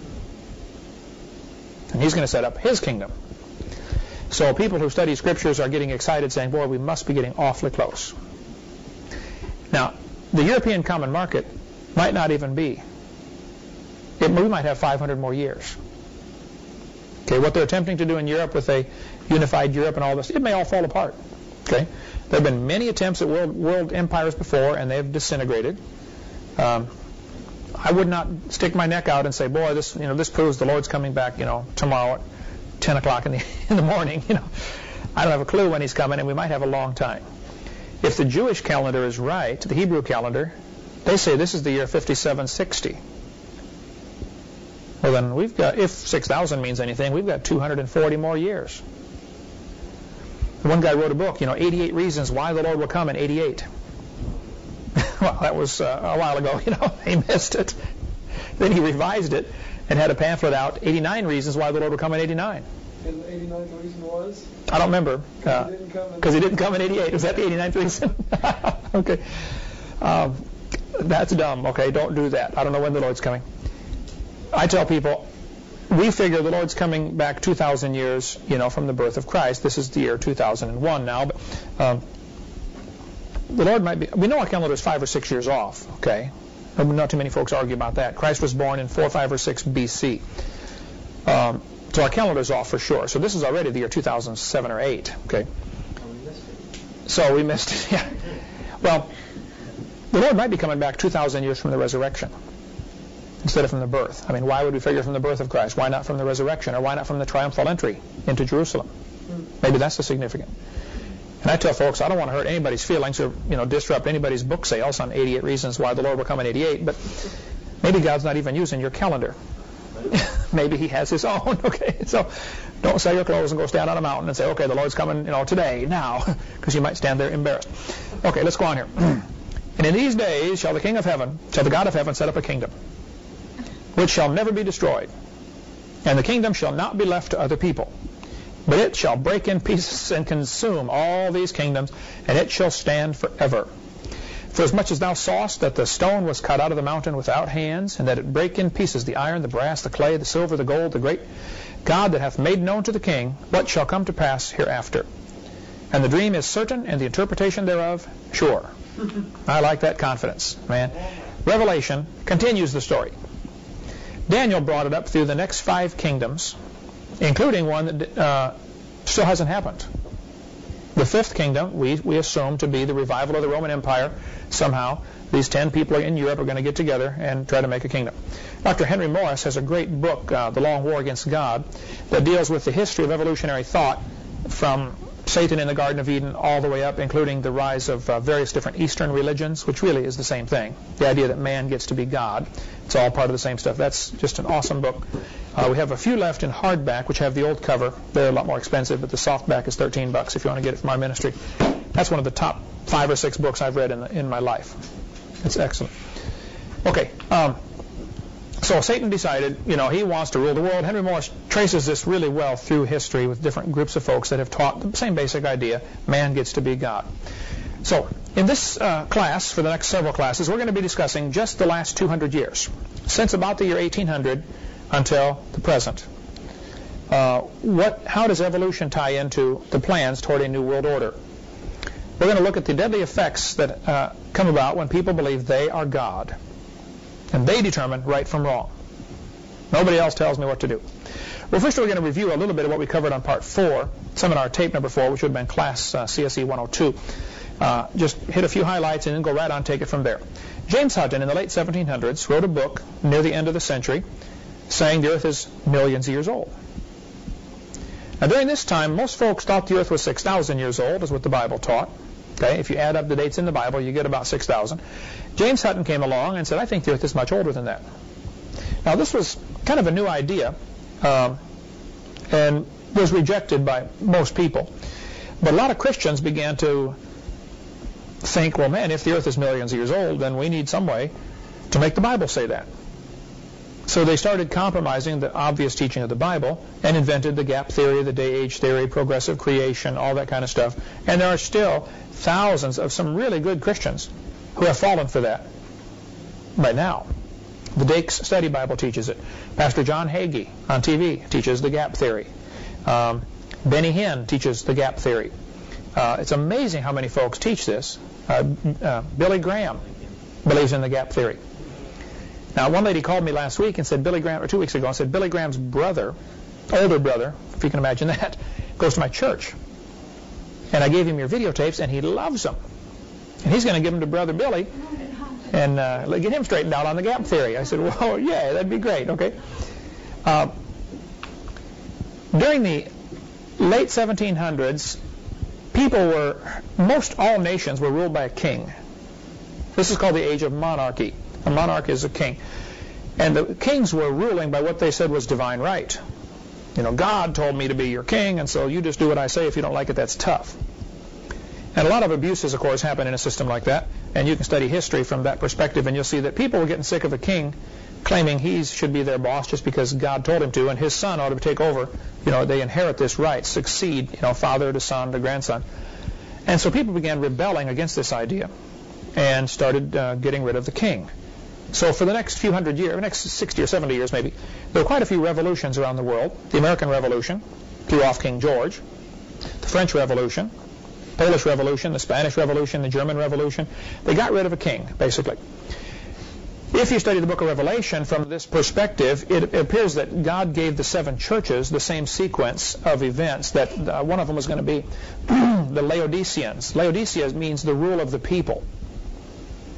And he's going to set up his kingdom. So people who study scriptures are getting excited, saying, boy, we must be getting awfully close. Now, the European common market might not even be. It, we might have five hundred more years. Okay, what they're attempting to do in Europe with a unified Europe and all this, it may all fall apart. Okay, there have been many attempts at world, world empires before, and they've disintegrated. Um, I would not stick my neck out and say, boy, this, you know, this proves the Lord's coming back, you know, tomorrow at ten o'clock in the in the morning. You know, I don't have a clue when he's coming, and we might have a long time. If the Jewish calendar is right, the Hebrew calendar, they say this is the year fifty-seven sixty. Well, then we've got, if six thousand means anything, we've got two hundred forty more years. One guy wrote a book, you know, eighty-eight reasons why the Lord will come in eighty-eight. Well, that was uh, a while ago, you know, he missed it. Then he revised it and had a pamphlet out, eighty-nine reasons why the Lord will come in eighty-nine. And the eighty-ninth reason was? I don't remember. Because uh, he didn't come in eighty-eight. Was that the eighty-ninth reason? Okay. Um, that's dumb. Okay, don't do that. I don't know when the Lord's coming. I tell people, we figure the Lord's coming back two thousand years, you know, from the birth of Christ. This is the year two thousand one now. But um, the Lord might be, we know our calendar is five or six years off, okay? Not too many folks argue about that. Christ was born in four, five, or six B C. Um, so our calendar's off for sure. So this is already the year two thousand seven or eight, okay? So we missed it, yeah. Well, the Lord might be coming back two thousand years from the resurrection. instead of from the birth? I mean, why would we figure from the birth of Christ? Why not from the resurrection? Or why not from the triumphal entry into Jerusalem? Maybe that's the significant. And I tell folks, I don't want to hurt anybody's feelings or, you know, disrupt anybody's book sales on eighty-eight Reasons Why the Lord Will Come in eighty-eight, but maybe God's not even using your calendar. Maybe he has his own, okay? So don't sell your clothes and go stand on a mountain and say, okay, the Lord's coming, you know, today, now, because you might stand there embarrassed. Okay, let's go on here. And in these days shall the King of heaven, shall the God of heaven set up a kingdom, which shall never be destroyed. And the kingdom shall not be left to other people, but it shall break in pieces and consume all these kingdoms, and it shall stand forever. For as much as thou sawest that the stone was cut out of the mountain without hands, and that it brake in pieces the iron, the brass, the clay, the silver, the gold, the great God that hath made known to the king what shall come to pass hereafter. And the dream is certain, and the interpretation thereof sure. I like that confidence, man. Revelation continues the story. Daniel brought it up through the next five kingdoms, including one that uh, still hasn't happened. The fifth kingdom, we, we assume to be the revival of the Roman Empire. Somehow, these ten people in Europe are going to get together and try to make a kingdom. Doctor Henry Morris has a great book, uh, The Long War Against God, that deals with the history of evolutionary thought from Satan in the Garden of Eden all the way up, including the rise of uh, various different Eastern religions, which really is the same thing. The idea that man gets to be God. It's all part of the same stuff. That's just an awesome book. Uh, we have a few left in hardback, which have the old cover. They're a lot more expensive, but the softback is thirteen bucks if you want to get it from our ministry. That's one of the top five or six books I've read in, the, in my life. It's excellent. Okay. Um, So Satan decided, you know, he wants to rule the world. Henry Morris traces this really well through history with different groups of folks that have taught the same basic idea: man gets to be God. So in this uh, class, for the next several classes, we're going to be discussing just the last two hundred years, since about the year eighteen hundred until the present. Uh, what, how does evolution tie into the plans toward a new world order? We're going to look at the deadly effects that uh, come about when people believe they are God, and they determine right from wrong. Nobody else tells me what to do. Well, first we're going to review a little bit of what we covered on part four, seminar tape number four, which would have been class uh, C S E one oh two. Uh, just hit a few highlights and then go right on and take it from there. James Hutton in the late seventeen hundreds wrote a book near the end of the century saying the earth is millions of years old. Now during this time, most folks thought the earth was six thousand years old, is what the Bible taught. Okay, if you add up the dates in the Bible, you get about six thousand. James Hutton came along and said, I think the earth is much older than that. Now this was kind of a new idea um, and was rejected by most people. But a lot of Christians began to think, well, man, if the earth is millions of years old, then we need some way to make the Bible say that. So they started compromising the obvious teaching of the Bible and invented the gap theory, the day-age theory, progressive creation, all that kind of stuff. And there are still thousands of some really good Christians who have fallen for that right now. The Dake's Study Bible teaches it. Pastor John Hagee on T V teaches the gap theory. Um, Benny Hinn teaches the gap theory. Uh, it's amazing how many folks teach this. Uh, uh, Billy Graham believes in the gap theory. Now, one lady called me last week and said, Billy Graham, or two weeks ago, and said, Billy Graham's brother, older brother, if you can imagine that, goes to my church. And I gave him your videotapes, and he loves them. And he's going to give them to Brother Billy and uh, get him straightened out on the gap theory. I said, well, yeah, that'd be great, okay? Uh, during the late seventeen hundreds, people were, most all nations were ruled by a king. This is called the age of monarchy. A monarch is a king. And the kings were ruling by what they said was divine right. You know, God told me to be your king, and so you just do what I say. If you don't like it, that's tough. And a lot of abuses, of course, happen in a system like that. And you can study history from that perspective, and you'll see that people were getting sick of a king claiming he should be their boss just because God told him to, and his son ought to take over. You know, they inherit this right, succeed, you know, father to son to grandson. And so people began rebelling against this idea and started uh, getting rid of the king. So for the next few hundred years, next sixty or seventy years maybe, there were quite a few revolutions around the world. The American Revolution threw off King George. The French Revolution, Polish Revolution, the Spanish Revolution, the German Revolution. They got rid of a king, basically. If you study the book of Revelation from this perspective, it appears that God gave the seven churches the same sequence of events, that uh, one of them was going to be the Laodiceans. Laodicea means the rule of the people.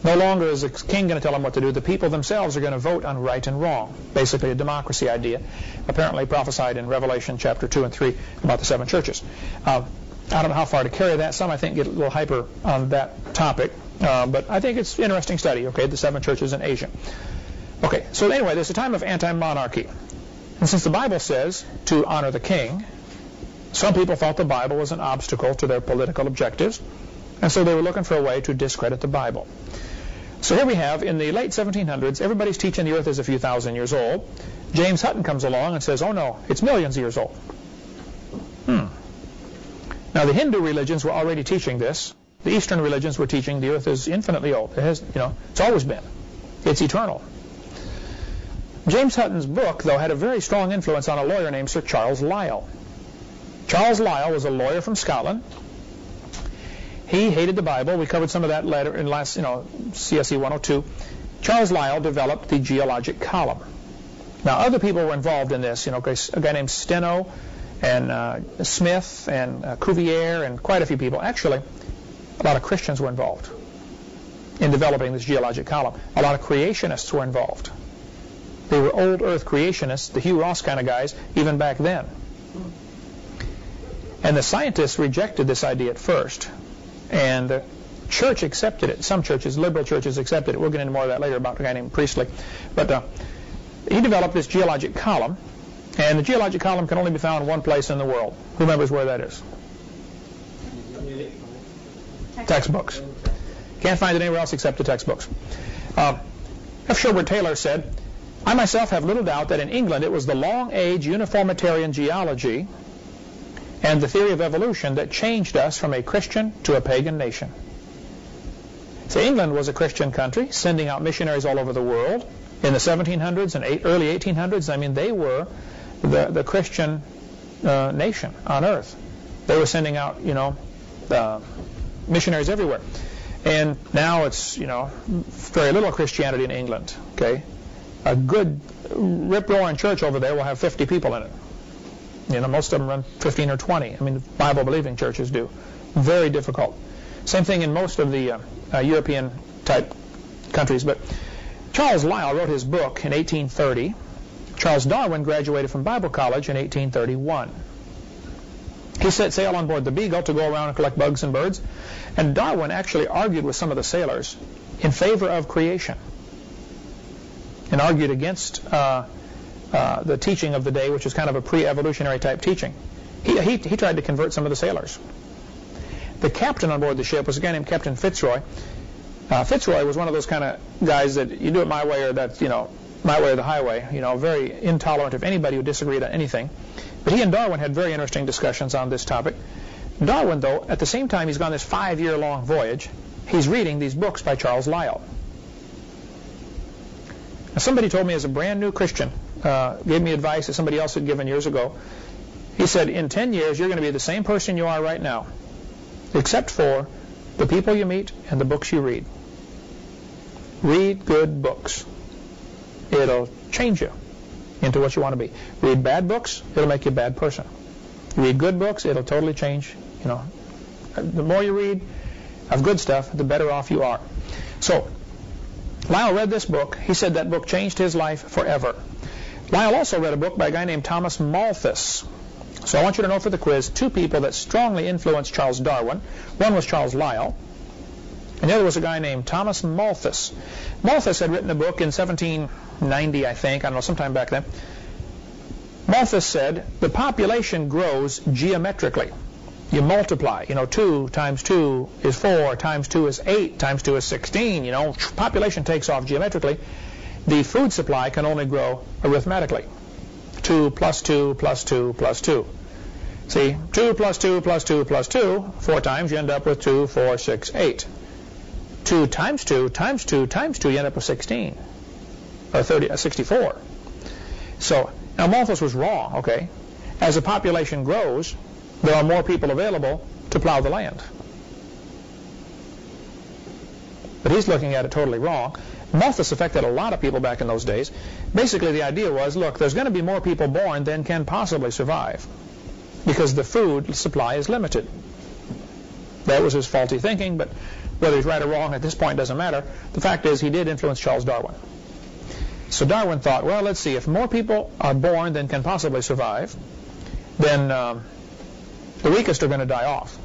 No longer is the king going to tell them what to do. The people themselves are going to vote on right and wrong. Basically a democracy idea, apparently prophesied in Revelation chapter two and three about the seven churches. Uh, I don't know how far to carry that. Some, I think, get a little hyper on that topic. Uh, but I think it's an interesting study, okay, the seven churches in Asia. Okay, so anyway, there's a time of anti-monarchy. And since the Bible says to honor the king, some people thought the Bible was an obstacle to their political objectives, and so they were looking for a way to discredit the Bible. So here we have, in the late seventeen hundreds, everybody's teaching the earth is a few thousand years old. James Hutton comes along and says, oh no, it's millions of years old. Hmm. Now the Hindu religions were already teaching this. The Eastern religions were teaching the earth is infinitely old. It has, you know, it's always been. It's eternal. James Hutton's book, though, had a very strong influence on a lawyer named Sir Charles Lyell. Charles Lyell was a lawyer from Scotland. He hated the Bible. We covered some of that later in last, you know, C S E one oh two. Charles Lyell developed the geologic column. Now, other people were involved in this. You know, a guy named Steno and uh, Smith and uh, Cuvier and quite a few people. Actually, a lot of Christians were involved in developing this geologic column. A lot of creationists were involved. They were old earth creationists, the Hugh Ross kind of guys, even back then. And the scientists rejected this idea at first. And the church accepted it. Some churches, liberal churches, accepted it. We'll get into more of that later about a guy named Priestley. But uh, he developed this geologic column. And the geologic column can only be found in one place in the world. Who remembers where that is? Textbooks. Can't find it anywhere else except the textbooks. Uh, F. Sherwood Taylor said, I myself have little doubt that in England it was the long-age uniformitarian geology and the theory of evolution that changed us from a Christian to a pagan nation. So England was a Christian country, sending out missionaries all over the world. In the seventeen hundreds and eight, early eighteen hundreds, I mean, they were the, the Christian uh, nation on earth. They were sending out, you know, uh, missionaries everywhere. And now it's, you know, very little Christianity in England, okay? A good rip-roaring church over there will have fifty people in it. You know, most of them run fifteen or twenty. I mean, Bible-believing churches do. Very difficult. Same thing in most of the uh, uh, European-type countries. But Charles Lyell wrote his book in eighteen thirty. Charles Darwin graduated from Bible College in eighteen thirty-one. He set sail on board the Beagle to go around and collect bugs and birds. And Darwin actually argued with some of the sailors in favor of creation and argued against uh, uh, the teaching of the day, which is kind of a pre-evolutionary type teaching. He, he, he tried to convert some of the sailors. The captain on board the ship was a guy named Captain Fitzroy. Uh, Fitzroy was one of those kind of guys that you do it my way or that, you know, my way or the highway, you know, very intolerant of anybody who disagreed on anything. But he and Darwin had very interesting discussions on this topic. Darwin, though, at the same time he's gone this five-year-long voyage, he's reading these books by Charles Lyell. Now, somebody told me as a brand new Christian, uh, gave me advice that somebody else had given years ago. He said, in ten years, you're going to be the same person you are right now, except for the people you meet and the books you read. Read good books. It'll change you into what you want to be. Read bad books, it'll make you a bad person. Read good books, it'll totally change, you know. The more you read of good stuff, the better off you are. So, Lyell read this book. He said that book changed his life forever. Lyell also read a book by a guy named Thomas Malthus. So I want you to know for the quiz, two people that strongly influenced Charles Darwin. One was Charles Lyell, and the other was a guy named Thomas Malthus. Malthus had written a book in seventeen ninety, I think, I don't know, sometime back then. Malthus said, the population grows geometrically. You multiply, you know, two times two is four, times two is eight, times two is sixteen, you know, population takes off geometrically. The food supply can only grow arithmetically. two plus two plus two plus two. See, two plus two plus two plus two, four times, you end up with two, four, six, eight. two times two times two times two, you end up with sixteen, or thirty, uh, sixty-four. So, now Malthus was wrong, okay? As the population grows, there are more people available to plow the land. But he's looking at it totally wrong. Malthus affected a lot of people back in those days. Basically, the idea was, look, there's going to be more people born than can possibly survive because the food supply is limited. That was his faulty thinking, but whether he's right or wrong at this point doesn't matter. The fact is he did influence Charles Darwin. So Darwin thought, well, let's see, if more people are born than can possibly survive, then um, the weakest are going to die off.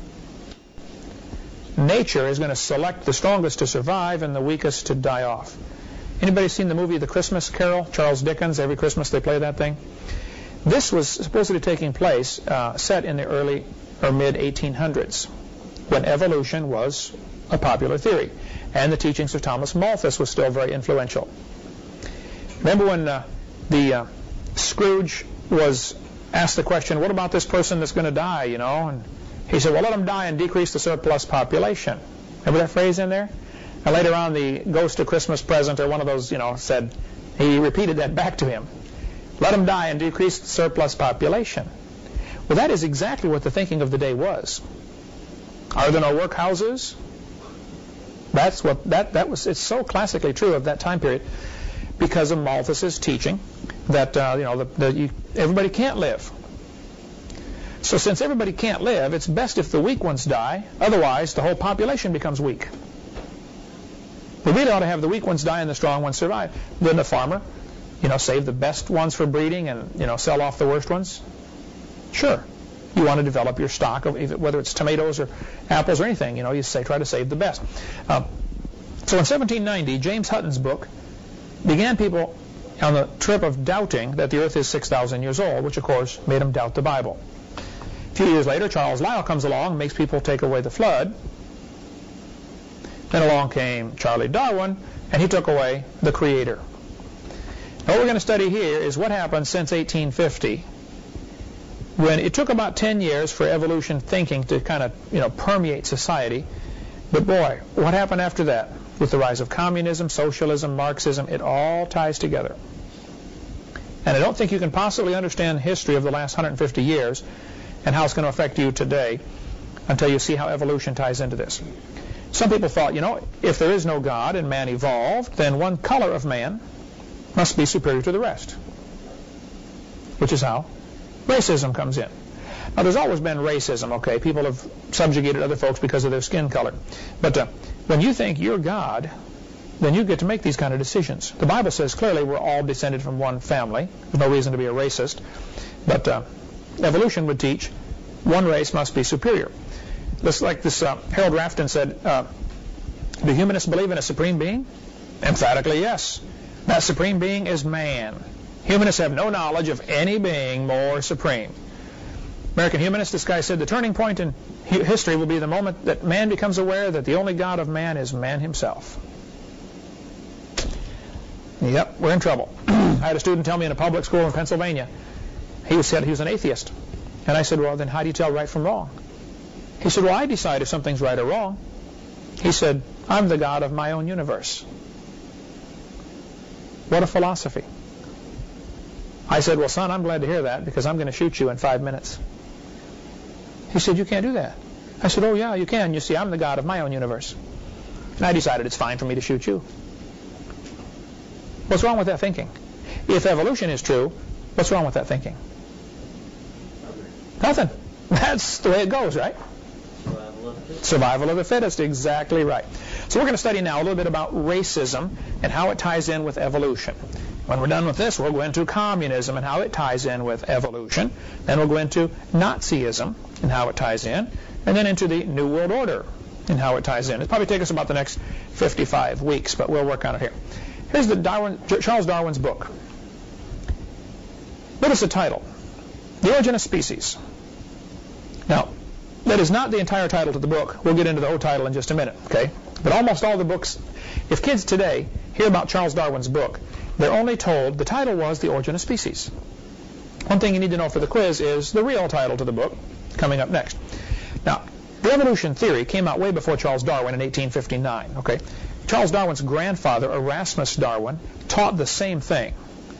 Nature is going to select the strongest to survive and the weakest to die off. Anybody seen the movie The Christmas Carol? Charles Dickens, every Christmas they play that thing. This was supposedly taking place, uh, set in the early or mid eighteen hundreds, when evolution was a popular theory, and the teachings of Thomas Malthus was still very influential. Remember when uh, the uh, Scrooge was asked the question, what about this person that's going to die, you know? And he said, well, let them die and decrease the surplus population. Remember that phrase in there? And later on, the Ghost of Christmas Present, or one of those, you know, said, he repeated that back to him. Let them die and decrease the surplus population. Well, that is exactly what the thinking of the day was. Are there no workhouses? That's what, that, that was, it's so classically true of that time period because of Malthus's teaching that, uh, you know, the, the, you, everybody can't live. So since everybody can't live, it's best if the weak ones die. Otherwise, the whole population becomes weak. We really ought to have the weak ones die and the strong ones survive. Then the farmer, you know, save the best ones for breeding and, you know, sell off the worst ones? Sure. You want to develop your stock, of whether it's tomatoes or apples or anything, you know, you say try to save the best. Uh, so in seventeen ninety, James Hutton's book began people on the trip of doubting that the earth is six thousand years old, which, of course, made them doubt the Bible. A few years later, Charles Lyell comes along, makes people take away the flood. Then along came Charlie Darwin, and he took away the Creator. Now, what we're going to study here is what happened since eighteen fifty, when it took about ten years for evolution thinking to kind of, you know, permeate society. But boy, what happened after that? With the rise of communism, socialism, Marxism, it all ties together. And I don't think you can possibly understand history of the last one hundred fifty years and how it's going to affect you today until you see how evolution ties into this. Some people thought, you know, if there is no God and man evolved, then one color of man must be superior to the rest, which is how racism comes in. Now, there's always been racism, okay? People have subjugated other folks because of their skin color. But uh, when you think you're God, then you get to make these kind of decisions. The Bible says clearly we're all descended from one family. There's no reason to be a racist. But uh, evolution would teach one race must be superior. Just like this, uh, Harold Rafton said, uh, do humanists believe in a supreme being? Emphatically, yes. That supreme being is man. Humanists have no knowledge of any being more supreme. American humanist, this guy said, the turning point in history will be the moment that man becomes aware that the only God of man is man himself. Yep, we're in trouble. I had a student tell me in a public school in Pennsylvania, he said he was an atheist. And I said, well, then how do you tell right from wrong? He said, well, I decide if something's right or wrong. He said, I'm the God of my own universe. What a philosophy. I said, well, son, I'm glad to hear that because I'm going to shoot you in five minutes. He said, you can't do that. I said, oh, yeah, you can. You see, I'm the God of my own universe. And I decided it's fine for me to shoot you. What's wrong with that thinking? If evolution is true, what's wrong with that thinking? Nothing. That's the way it goes, right? Survival of the fittest. Survival of the fittest, exactly right. So we're going to study now a little bit about racism and how it ties in with evolution. When we're done with this, we'll go into communism and how it ties in with evolution. Then we'll go into Nazism and how it ties in. And then into the New World Order and how it ties in. It'll probably take us about the next fifty-five weeks, but we'll work on it here. Here's the Darwin, Charles Darwin's book. Notice the title, The Origin of Species. Now, that is not the entire title to the book. We'll get into the whole title in just a minute, okay? But almost all the books, if kids today hear about Charles Darwin's book, they're only told the title was The Origin of Species. One thing you need to know for the quiz is the real title to the book, coming up next. Now, the evolution theory came out way before Charles Darwin in eighteen fifty-nine, okay? Charles Darwin's grandfather, Erasmus Darwin, taught the same thing.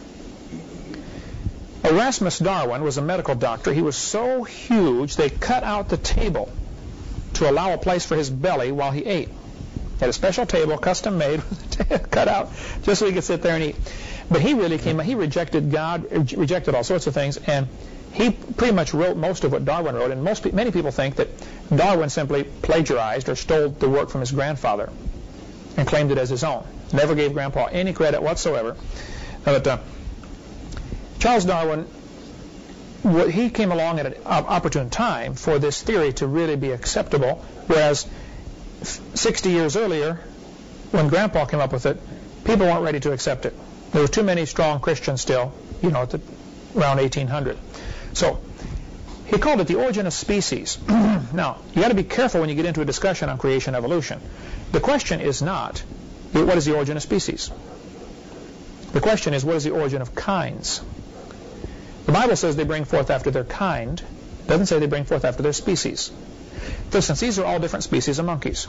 Erasmus Darwin was a medical doctor. He was so huge they cut out the table to allow a place for his belly while he ate. He had a special table, custom made, cut out, just so he could sit there and eat. But he really came, he rejected God, rejected all sorts of things, and he pretty much wrote most of what Darwin wrote, and most pe- many people think that Darwin simply plagiarized or stole the work from his grandfather and claimed it as his own. Never gave Grandpa any credit whatsoever. But uh, Charles Darwin, what, he came along at an opportune time for this theory to really be acceptable, whereas sixty years earlier, when Grandpa came up with it, people weren't ready to accept it. There were too many strong Christians still, you know, at the, around eighteen hundred. So he called it the origin of species. Now, you got to be careful when you get into a discussion on creation evolution. The question is not, what is the origin of species? The question is, what is the origin of kinds? The Bible says they bring forth after their kind. It doesn't say they bring forth after their species. For instance, these are all different species of monkeys.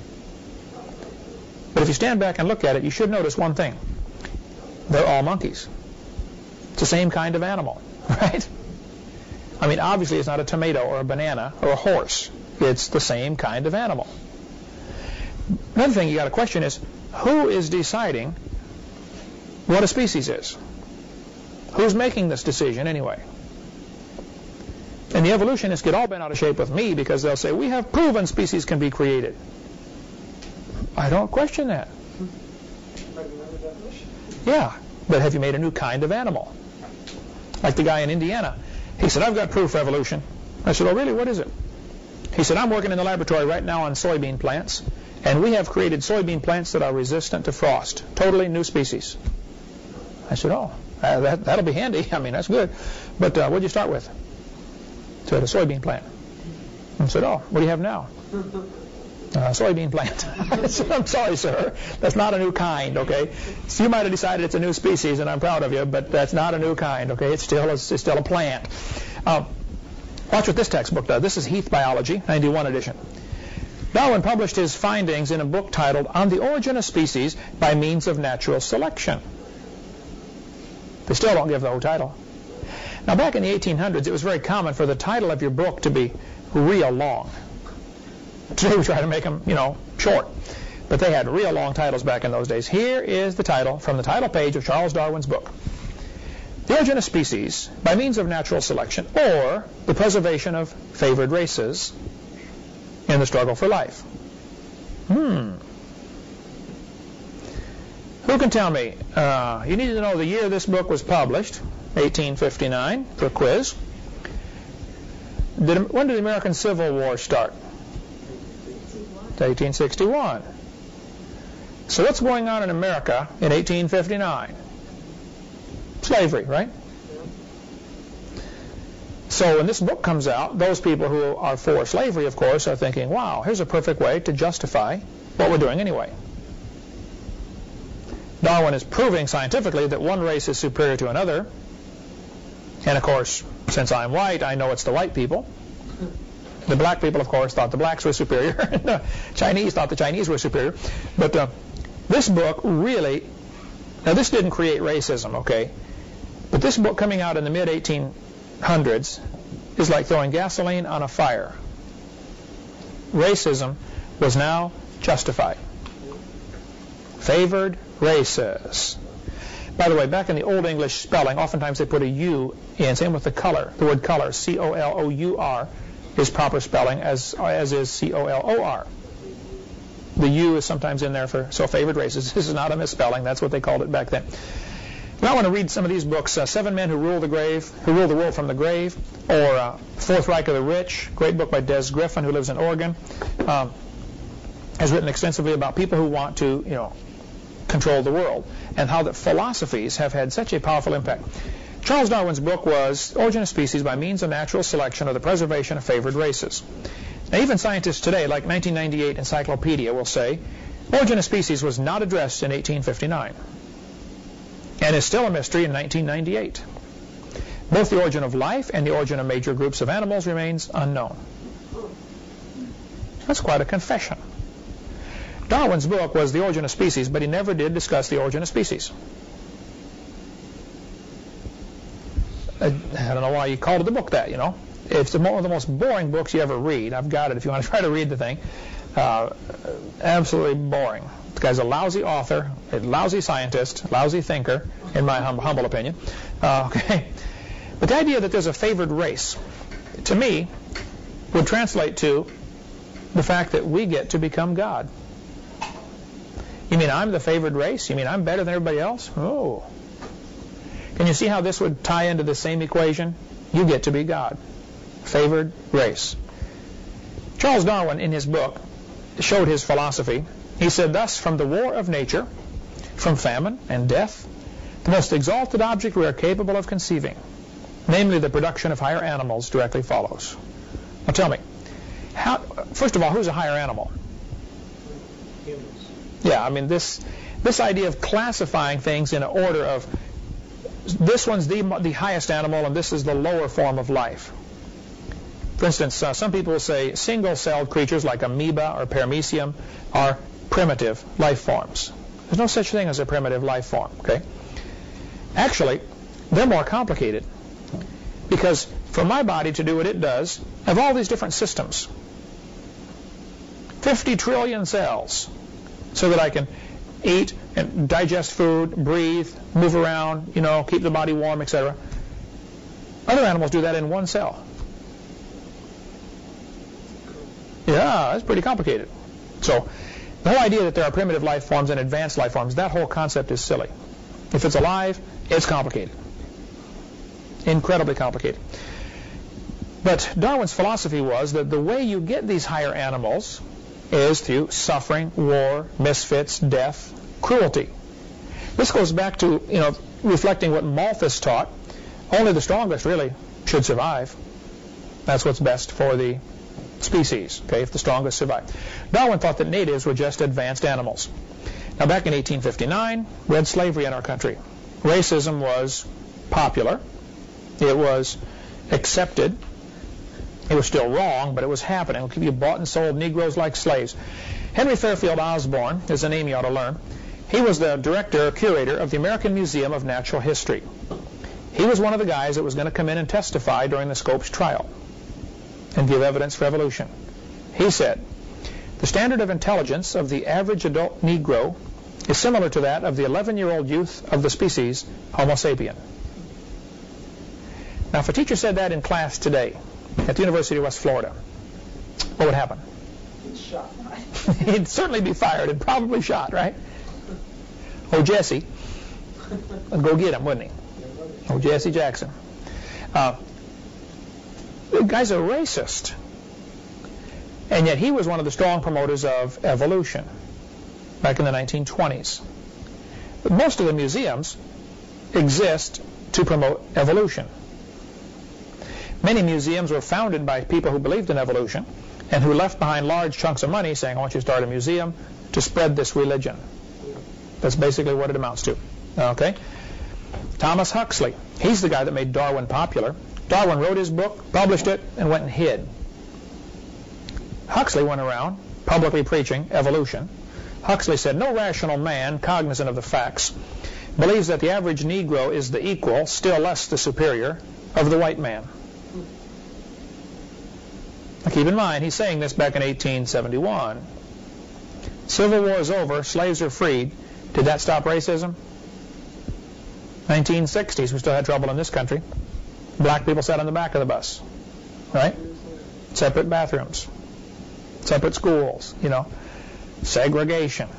But if you stand back and look at it, you should notice one thing. They're all monkeys. It's the same kind of animal, right? I mean, obviously it's not a tomato or a banana or a horse. It's the same kind of animal. Another thing you got to question is, who is deciding what a species is? Who's making this decision anyway? And the evolutionists get all bent out of shape with me because they'll say, we have proven species can be created. I don't question that. Yeah, but have you made a new kind of animal? Like the guy in Indiana. He said, I've got proof for evolution. I said, oh, really? What is it? He said, I'm working in the laboratory right now on soybean plants, and we have created soybean plants that are resistant to frost. Totally new species. I said, oh, uh, that, that'll be handy. I mean, that's good. But uh, what did you start with? So I had a soybean plant. I said, oh, what do you have now? Uh, soybean plant. I said, I'm sorry, sir. That's not a new kind, okay? So you might have decided it's a new species, and I'm proud of you, but that's not a new kind, okay? It's still a, it's still a plant. Uh, watch what this textbook does. This is Heath Biology, ninety-one edition. Darwin published his findings in a book titled On the Origin of Species by Means of Natural Selection. They still don't give the whole title. Now, back in the eighteen hundreds, it was very common for the title of your book to be real long. Today we try to make them, you know, short. But they had real long titles back in those days. Here is the title from the title page of Charles Darwin's book. The Origin of Species by Means of Natural Selection, or the Preservation of Favored Races in the Struggle for Life. Hmm. Who can tell me? Uh, you need to know the year this book was published, eighteen fifty-nine, for a quiz. Did, when did the American Civil War start? eighteen sixty-one. So what's going on in America in eighteen fifty-nine? Slavery, right? So when this book comes out, those people who are for slavery, of course, are thinking, wow, here's a perfect way to justify what we're doing anyway. Darwin is proving scientifically that one race is superior to another. And of course, since I'm white, I know it's the white people. The black people, of course, thought the blacks were superior. The Chinese thought the Chinese were superior. But uh, this book really, now this didn't create racism, okay? But this book coming out in the mid eighteen hundreds is like throwing gasoline on a fire. Racism was now justified. Favored races. By the way, back in the Old English spelling, oftentimes they put a U in. Same with the color. The word color, C O L O U R, is proper spelling, as as is C O L O R. The U is sometimes in there for so favored races. This is not a misspelling. That's what they called it back then. Now I want to read some of these books. Uh, Seven Men Who Rule the Grave, Who Rule the World from the Grave, or uh, Fourth Reich of the Rich, great book by Des Griffin, who lives in Oregon. Um, has written extensively about people who want to, you know, control the world, and how that philosophies have had such a powerful impact. Charles Darwin's book was Origin of Species by Means of Natural Selection or the Preservation of Favored Races. Now, even scientists today, like nineteen ninety-eight Encyclopedia, will say Origin of Species was not addressed in eighteen fifty-nine and is still a mystery in nineteen ninety-eight. Both the origin of life and the origin of major groups of animals remains unknown. That's quite a confession. Darwin's book was The Origin of Species, but he never did discuss the origin of species. I, I don't know why he called it the book that, you know. It's the, one of the most boring books you ever read. I've got it if you want to try to read the thing. Uh, absolutely boring. The guy's a lousy author, a lousy scientist, lousy thinker, in my hum- humble opinion. Uh, okay. But the idea that there's a favored race, to me, would translate to the fact that we get to become God. You mean I'm the favored race? You mean I'm better than everybody else? Oh. Can you see how this would tie into the same equation? You get to be God. Favored race. Charles Darwin, in his book, showed his philosophy. He said, thus, from the war of nature, from famine and death, the most exalted object we are capable of conceiving, namely the production of higher animals, directly follows. Now tell me, how, first of all, who's a higher animal? Humans. Yeah, I mean, this this idea of classifying things in an order of this one's the, the highest animal and this is the lower form of life. For instance, uh, some people will say single-celled creatures like amoeba or paramecium are primitive life forms. There's no such thing as a primitive life form, okay? Actually, they're more complicated because for my body to do what it does, I have all these different systems. fifty trillion cells so that I can eat and digest food, breathe, move around, you know, keep the body warm, et cetera. Other animals do that in one cell. Yeah, that's pretty complicated. So the whole idea that there are primitive life forms and advanced life forms, that whole concept is silly. If it's alive, it's complicated. Incredibly complicated. But Darwin's philosophy was that the way you get these higher animals is through suffering, war, misfits, death, cruelty. This goes back to, you know, reflecting what Malthus taught. Only the strongest really should survive. That's what's best for the species, okay, if the strongest survive. Darwin thought that natives were just advanced animals. Now, back in eighteen fifty-nine, we had slavery in our country. Racism was popular. It was accepted. It was still wrong, but it was happening. You bought and sold Negroes like slaves. Henry Fairfield Osborn is a name you ought to learn. He was the director or curator of the American Museum of Natural History. He was one of the guys that was going to come in and testify during the Scopes trial and give evidence for evolution. He said, the standard of intelligence of the average adult Negro is similar to that of the eleven-year-old youth of the species Homo sapien. Now, if a teacher said that in class today at the University of West Florida, what would happen? He's shot. He'd certainly be fired and probably shot, right? Oh, Jesse. I'd go get him, wouldn't he? Oh, Jesse Jackson. Uh, the guy's a racist. And yet he was one of the strong promoters of evolution back in the nineteen twenties. But most of the museums exist to promote evolution. Many museums were founded by people who believed in evolution and who left behind large chunks of money saying, I want you to start a museum to spread this religion. That's basically what it amounts to. Okay? Thomas Huxley, he's the guy that made Darwin popular. Darwin wrote his book, published it, and went and hid. Huxley went around publicly preaching evolution. Huxley said, no rational man, cognizant of the facts, believes that the average Negro is the equal, still less the superior, of the white man. Now keep in mind, he's saying this back in eighteen seventy-one. Civil War is over, slaves are freed. Did that stop racism? nineteen sixties, we still had trouble in this country. Black people sat on the back of the bus, right? Separate bathrooms, separate schools, you know, segregation.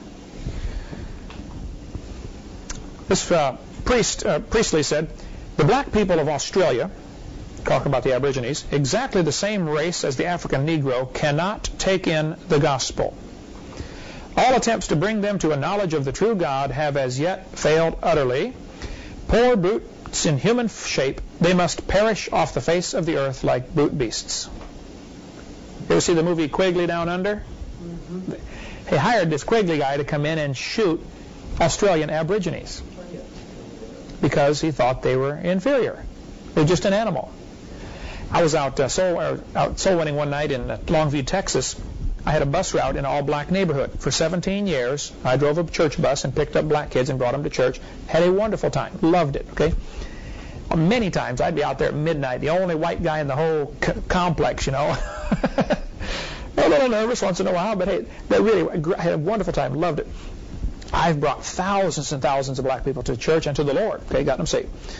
This uh, priest, uh, Priestley said, the black people of Australia, talking about the Aborigines, exactly the same race as the African Negro, cannot take in the gospel. All attempts to bring them to a knowledge of the true God have as yet failed utterly. Poor brutes in human shape, they must perish off the face of the earth like brute beasts. You ever see the movie Quigley Down Under? Mm-hmm. He hired this Quigley guy to come in and shoot Australian Aborigines because he thought they were inferior. They're just an animal. I was out, uh, soul, uh, out soul winning one night in uh, Longview, Texas. I had a bus route in an all-black neighborhood. For seventeen years, I drove a church bus and picked up black kids and brought them to church. Had a wonderful time. Loved it, okay? Many times I'd be out there at midnight, the only white guy in the whole c- complex, you know. A little nervous once in a while, but hey, they really, I had a wonderful time. Loved it. I've brought thousands and thousands of black people to church and to the Lord, okay, got them saved.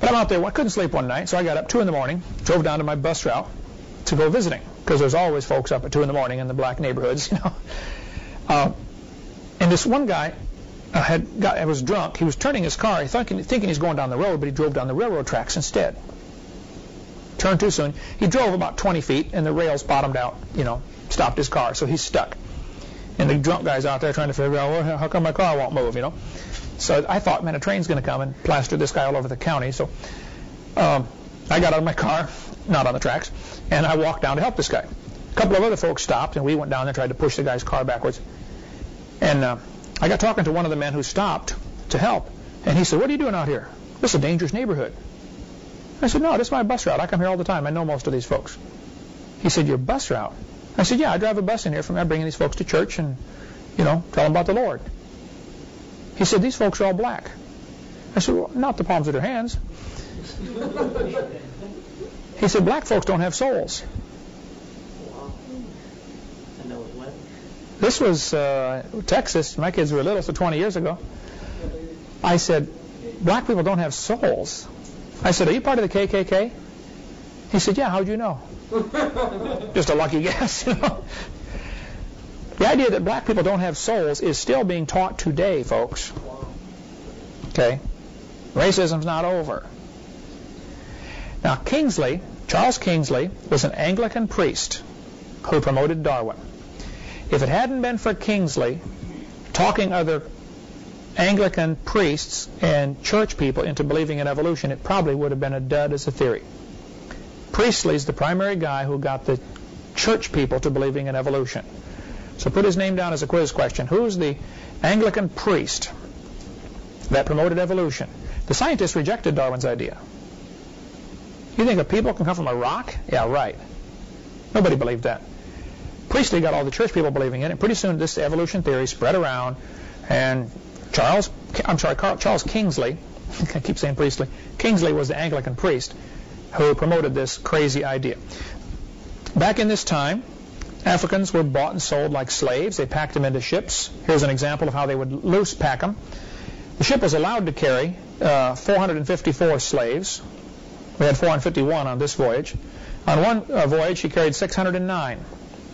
But I'm out there. I couldn't sleep one night, so I got up two in the morning, drove down to my bus route to go visiting, because there's always folks up at two in the morning in the black neighborhoods, you know. Uh, and this one guy uh, had got, I was drunk. He was turning his car, thinking, thinking he's going down the road, but he drove down the railroad tracks instead. Turned too soon. He drove about twenty feet, and the rails bottomed out, you know, stopped his car, so he's stuck. And the drunk guy's out there trying to figure out, well, how come my car won't move, you know? So I thought, man, a train's going to come and plaster this guy all over the county. So um, I got out of my car, not on the tracks, and I walked down to help this guy. A couple of other folks stopped, and we went down there and tried to push the guy's car backwards. And uh, I got talking to one of the men who stopped to help, and he said, what are you doing out here? This is a dangerous neighborhood. I said, no, this is my bus route. I come here all the time. I know most of these folks. He said, your bus route? I said, yeah, I drive a bus in here from I bring these folks to church and, you know, tell them about the Lord. He said, these folks are all black. I said, well, not the palms of their hands. He said, black folks don't have souls. This was uh, Texas. My kids were little, so twenty years ago. I said, black people don't have souls. I said, are you part of the K K K? He said, yeah, how'd you know? Just a lucky guess, you know. The idea that black people don't have souls is still being taught today, folks. Okay? Racism's not over. Now, Kingsley, Charles Kingsley, was an Anglican priest who promoted Darwin. If it hadn't been for Kingsley talking other Anglican priests and church people into believing in evolution, it probably would have been a dud as a theory. Priestley's the primary guy who got the church people to believing in evolution. So put his name down as a quiz question. Who's the Anglican priest that promoted evolution? The scientists rejected Darwin's idea. You think a people can come from a rock? Yeah, right. Nobody believed that. Priestley got all the church people believing in it, and pretty soon this evolution theory spread around, and Charles, I'm sorry, Carl, Charles Kingsley, I keep saying Priestley, Kingsley was the Anglican priest who promoted this crazy idea. Back in this time, Africans were bought and sold like slaves. They packed them into ships. Here's an example of how they would loose pack them. The ship was allowed to carry uh, four hundred fifty-four slaves. We had four hundred fifty-one on this voyage. On one uh, voyage, he carried six hundred nine.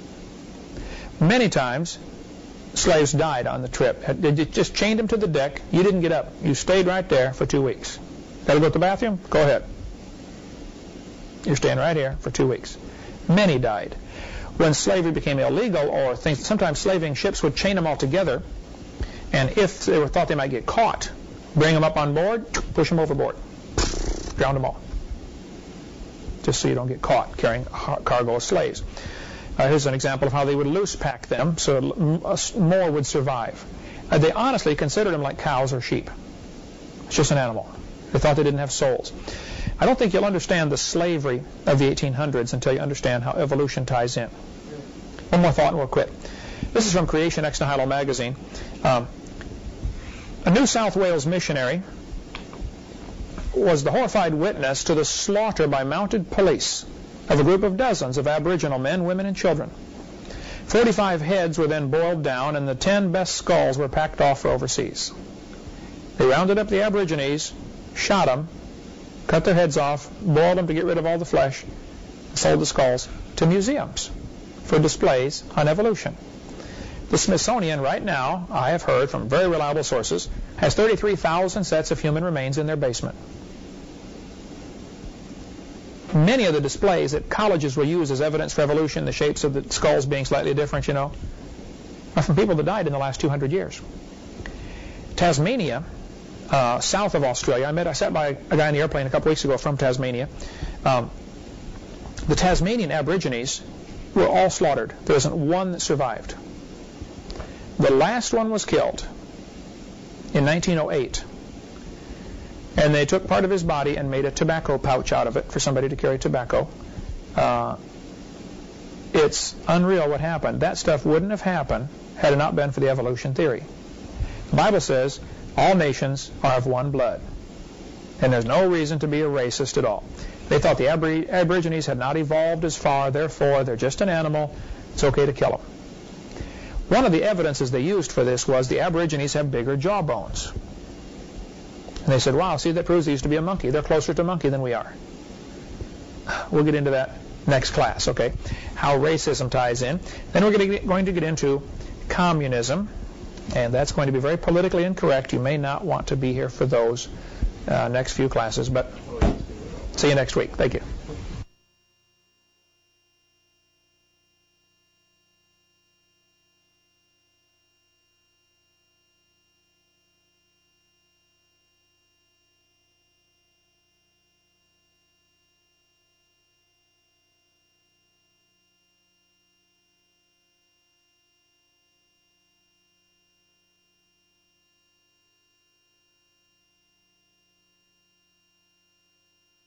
Many times, slaves died on the trip. They just chained them to the deck. You didn't get up. You stayed right there for two weeks. Got to go to the bathroom? Go ahead. You're staying right here for two weeks. Many died. When slavery became illegal, or things, sometimes slaving ships would chain them all together, and if they were thought they might get caught, bring them up on board, push them overboard, drown them all, just so you don't get caught carrying a cargo of slaves. Uh, here's an example of how they would loose pack them so more would survive. Uh, they honestly considered them like cows or sheep. It's just an animal. They thought they didn't have souls. I don't think you'll understand the slavery of the eighteen hundreds until you understand how evolution ties in. One more thought and we'll quit. This is from Creation Ex Nihilo magazine. Um, a New South Wales missionary was the horrified witness to the slaughter by mounted police of a group of dozens of Aboriginal men, women, and children. forty-five heads were then boiled down, and the ten best skulls were packed off for overseas. They rounded up the Aborigines, shot them, cut their heads off, boiled them to get rid of all the flesh, sold the skulls to museums for displays on evolution. The Smithsonian right now, I have heard from very reliable sources, has thirty-three thousand sets of human remains in their basement. Many of the displays that colleges will use as evidence for evolution, the shapes of the skulls being slightly different, you know, are from people that died in the last two hundred years. Tasmania, uh, south of Australia, I met, I sat by a guy in the airplane a couple weeks ago from Tasmania. Um, the Tasmanian Aborigines were all slaughtered. There isn't one that survived. The last one was killed in nineteen oh eight. And they took part of his body and made a tobacco pouch out of it for somebody to carry tobacco. Uh, it's unreal what happened. That stuff wouldn't have happened had it not been for the evolution theory. The Bible says all nations are of one blood. And there's no reason to be a racist at all. They thought the Abor- Aborigines had not evolved as far, therefore they're just an animal. It's okay to kill them. One of the evidences they used for this was the Aborigines have bigger jawbones. And they said, wow, see, that proves he used to be a monkey. They're closer to monkey than we are. We'll get into that next class, okay? How racism ties in. Then we're going to get, going to get into communism, and that's going to be very politically incorrect. You may not want to be here for those uh, next few classes, but see you next week. Thank you.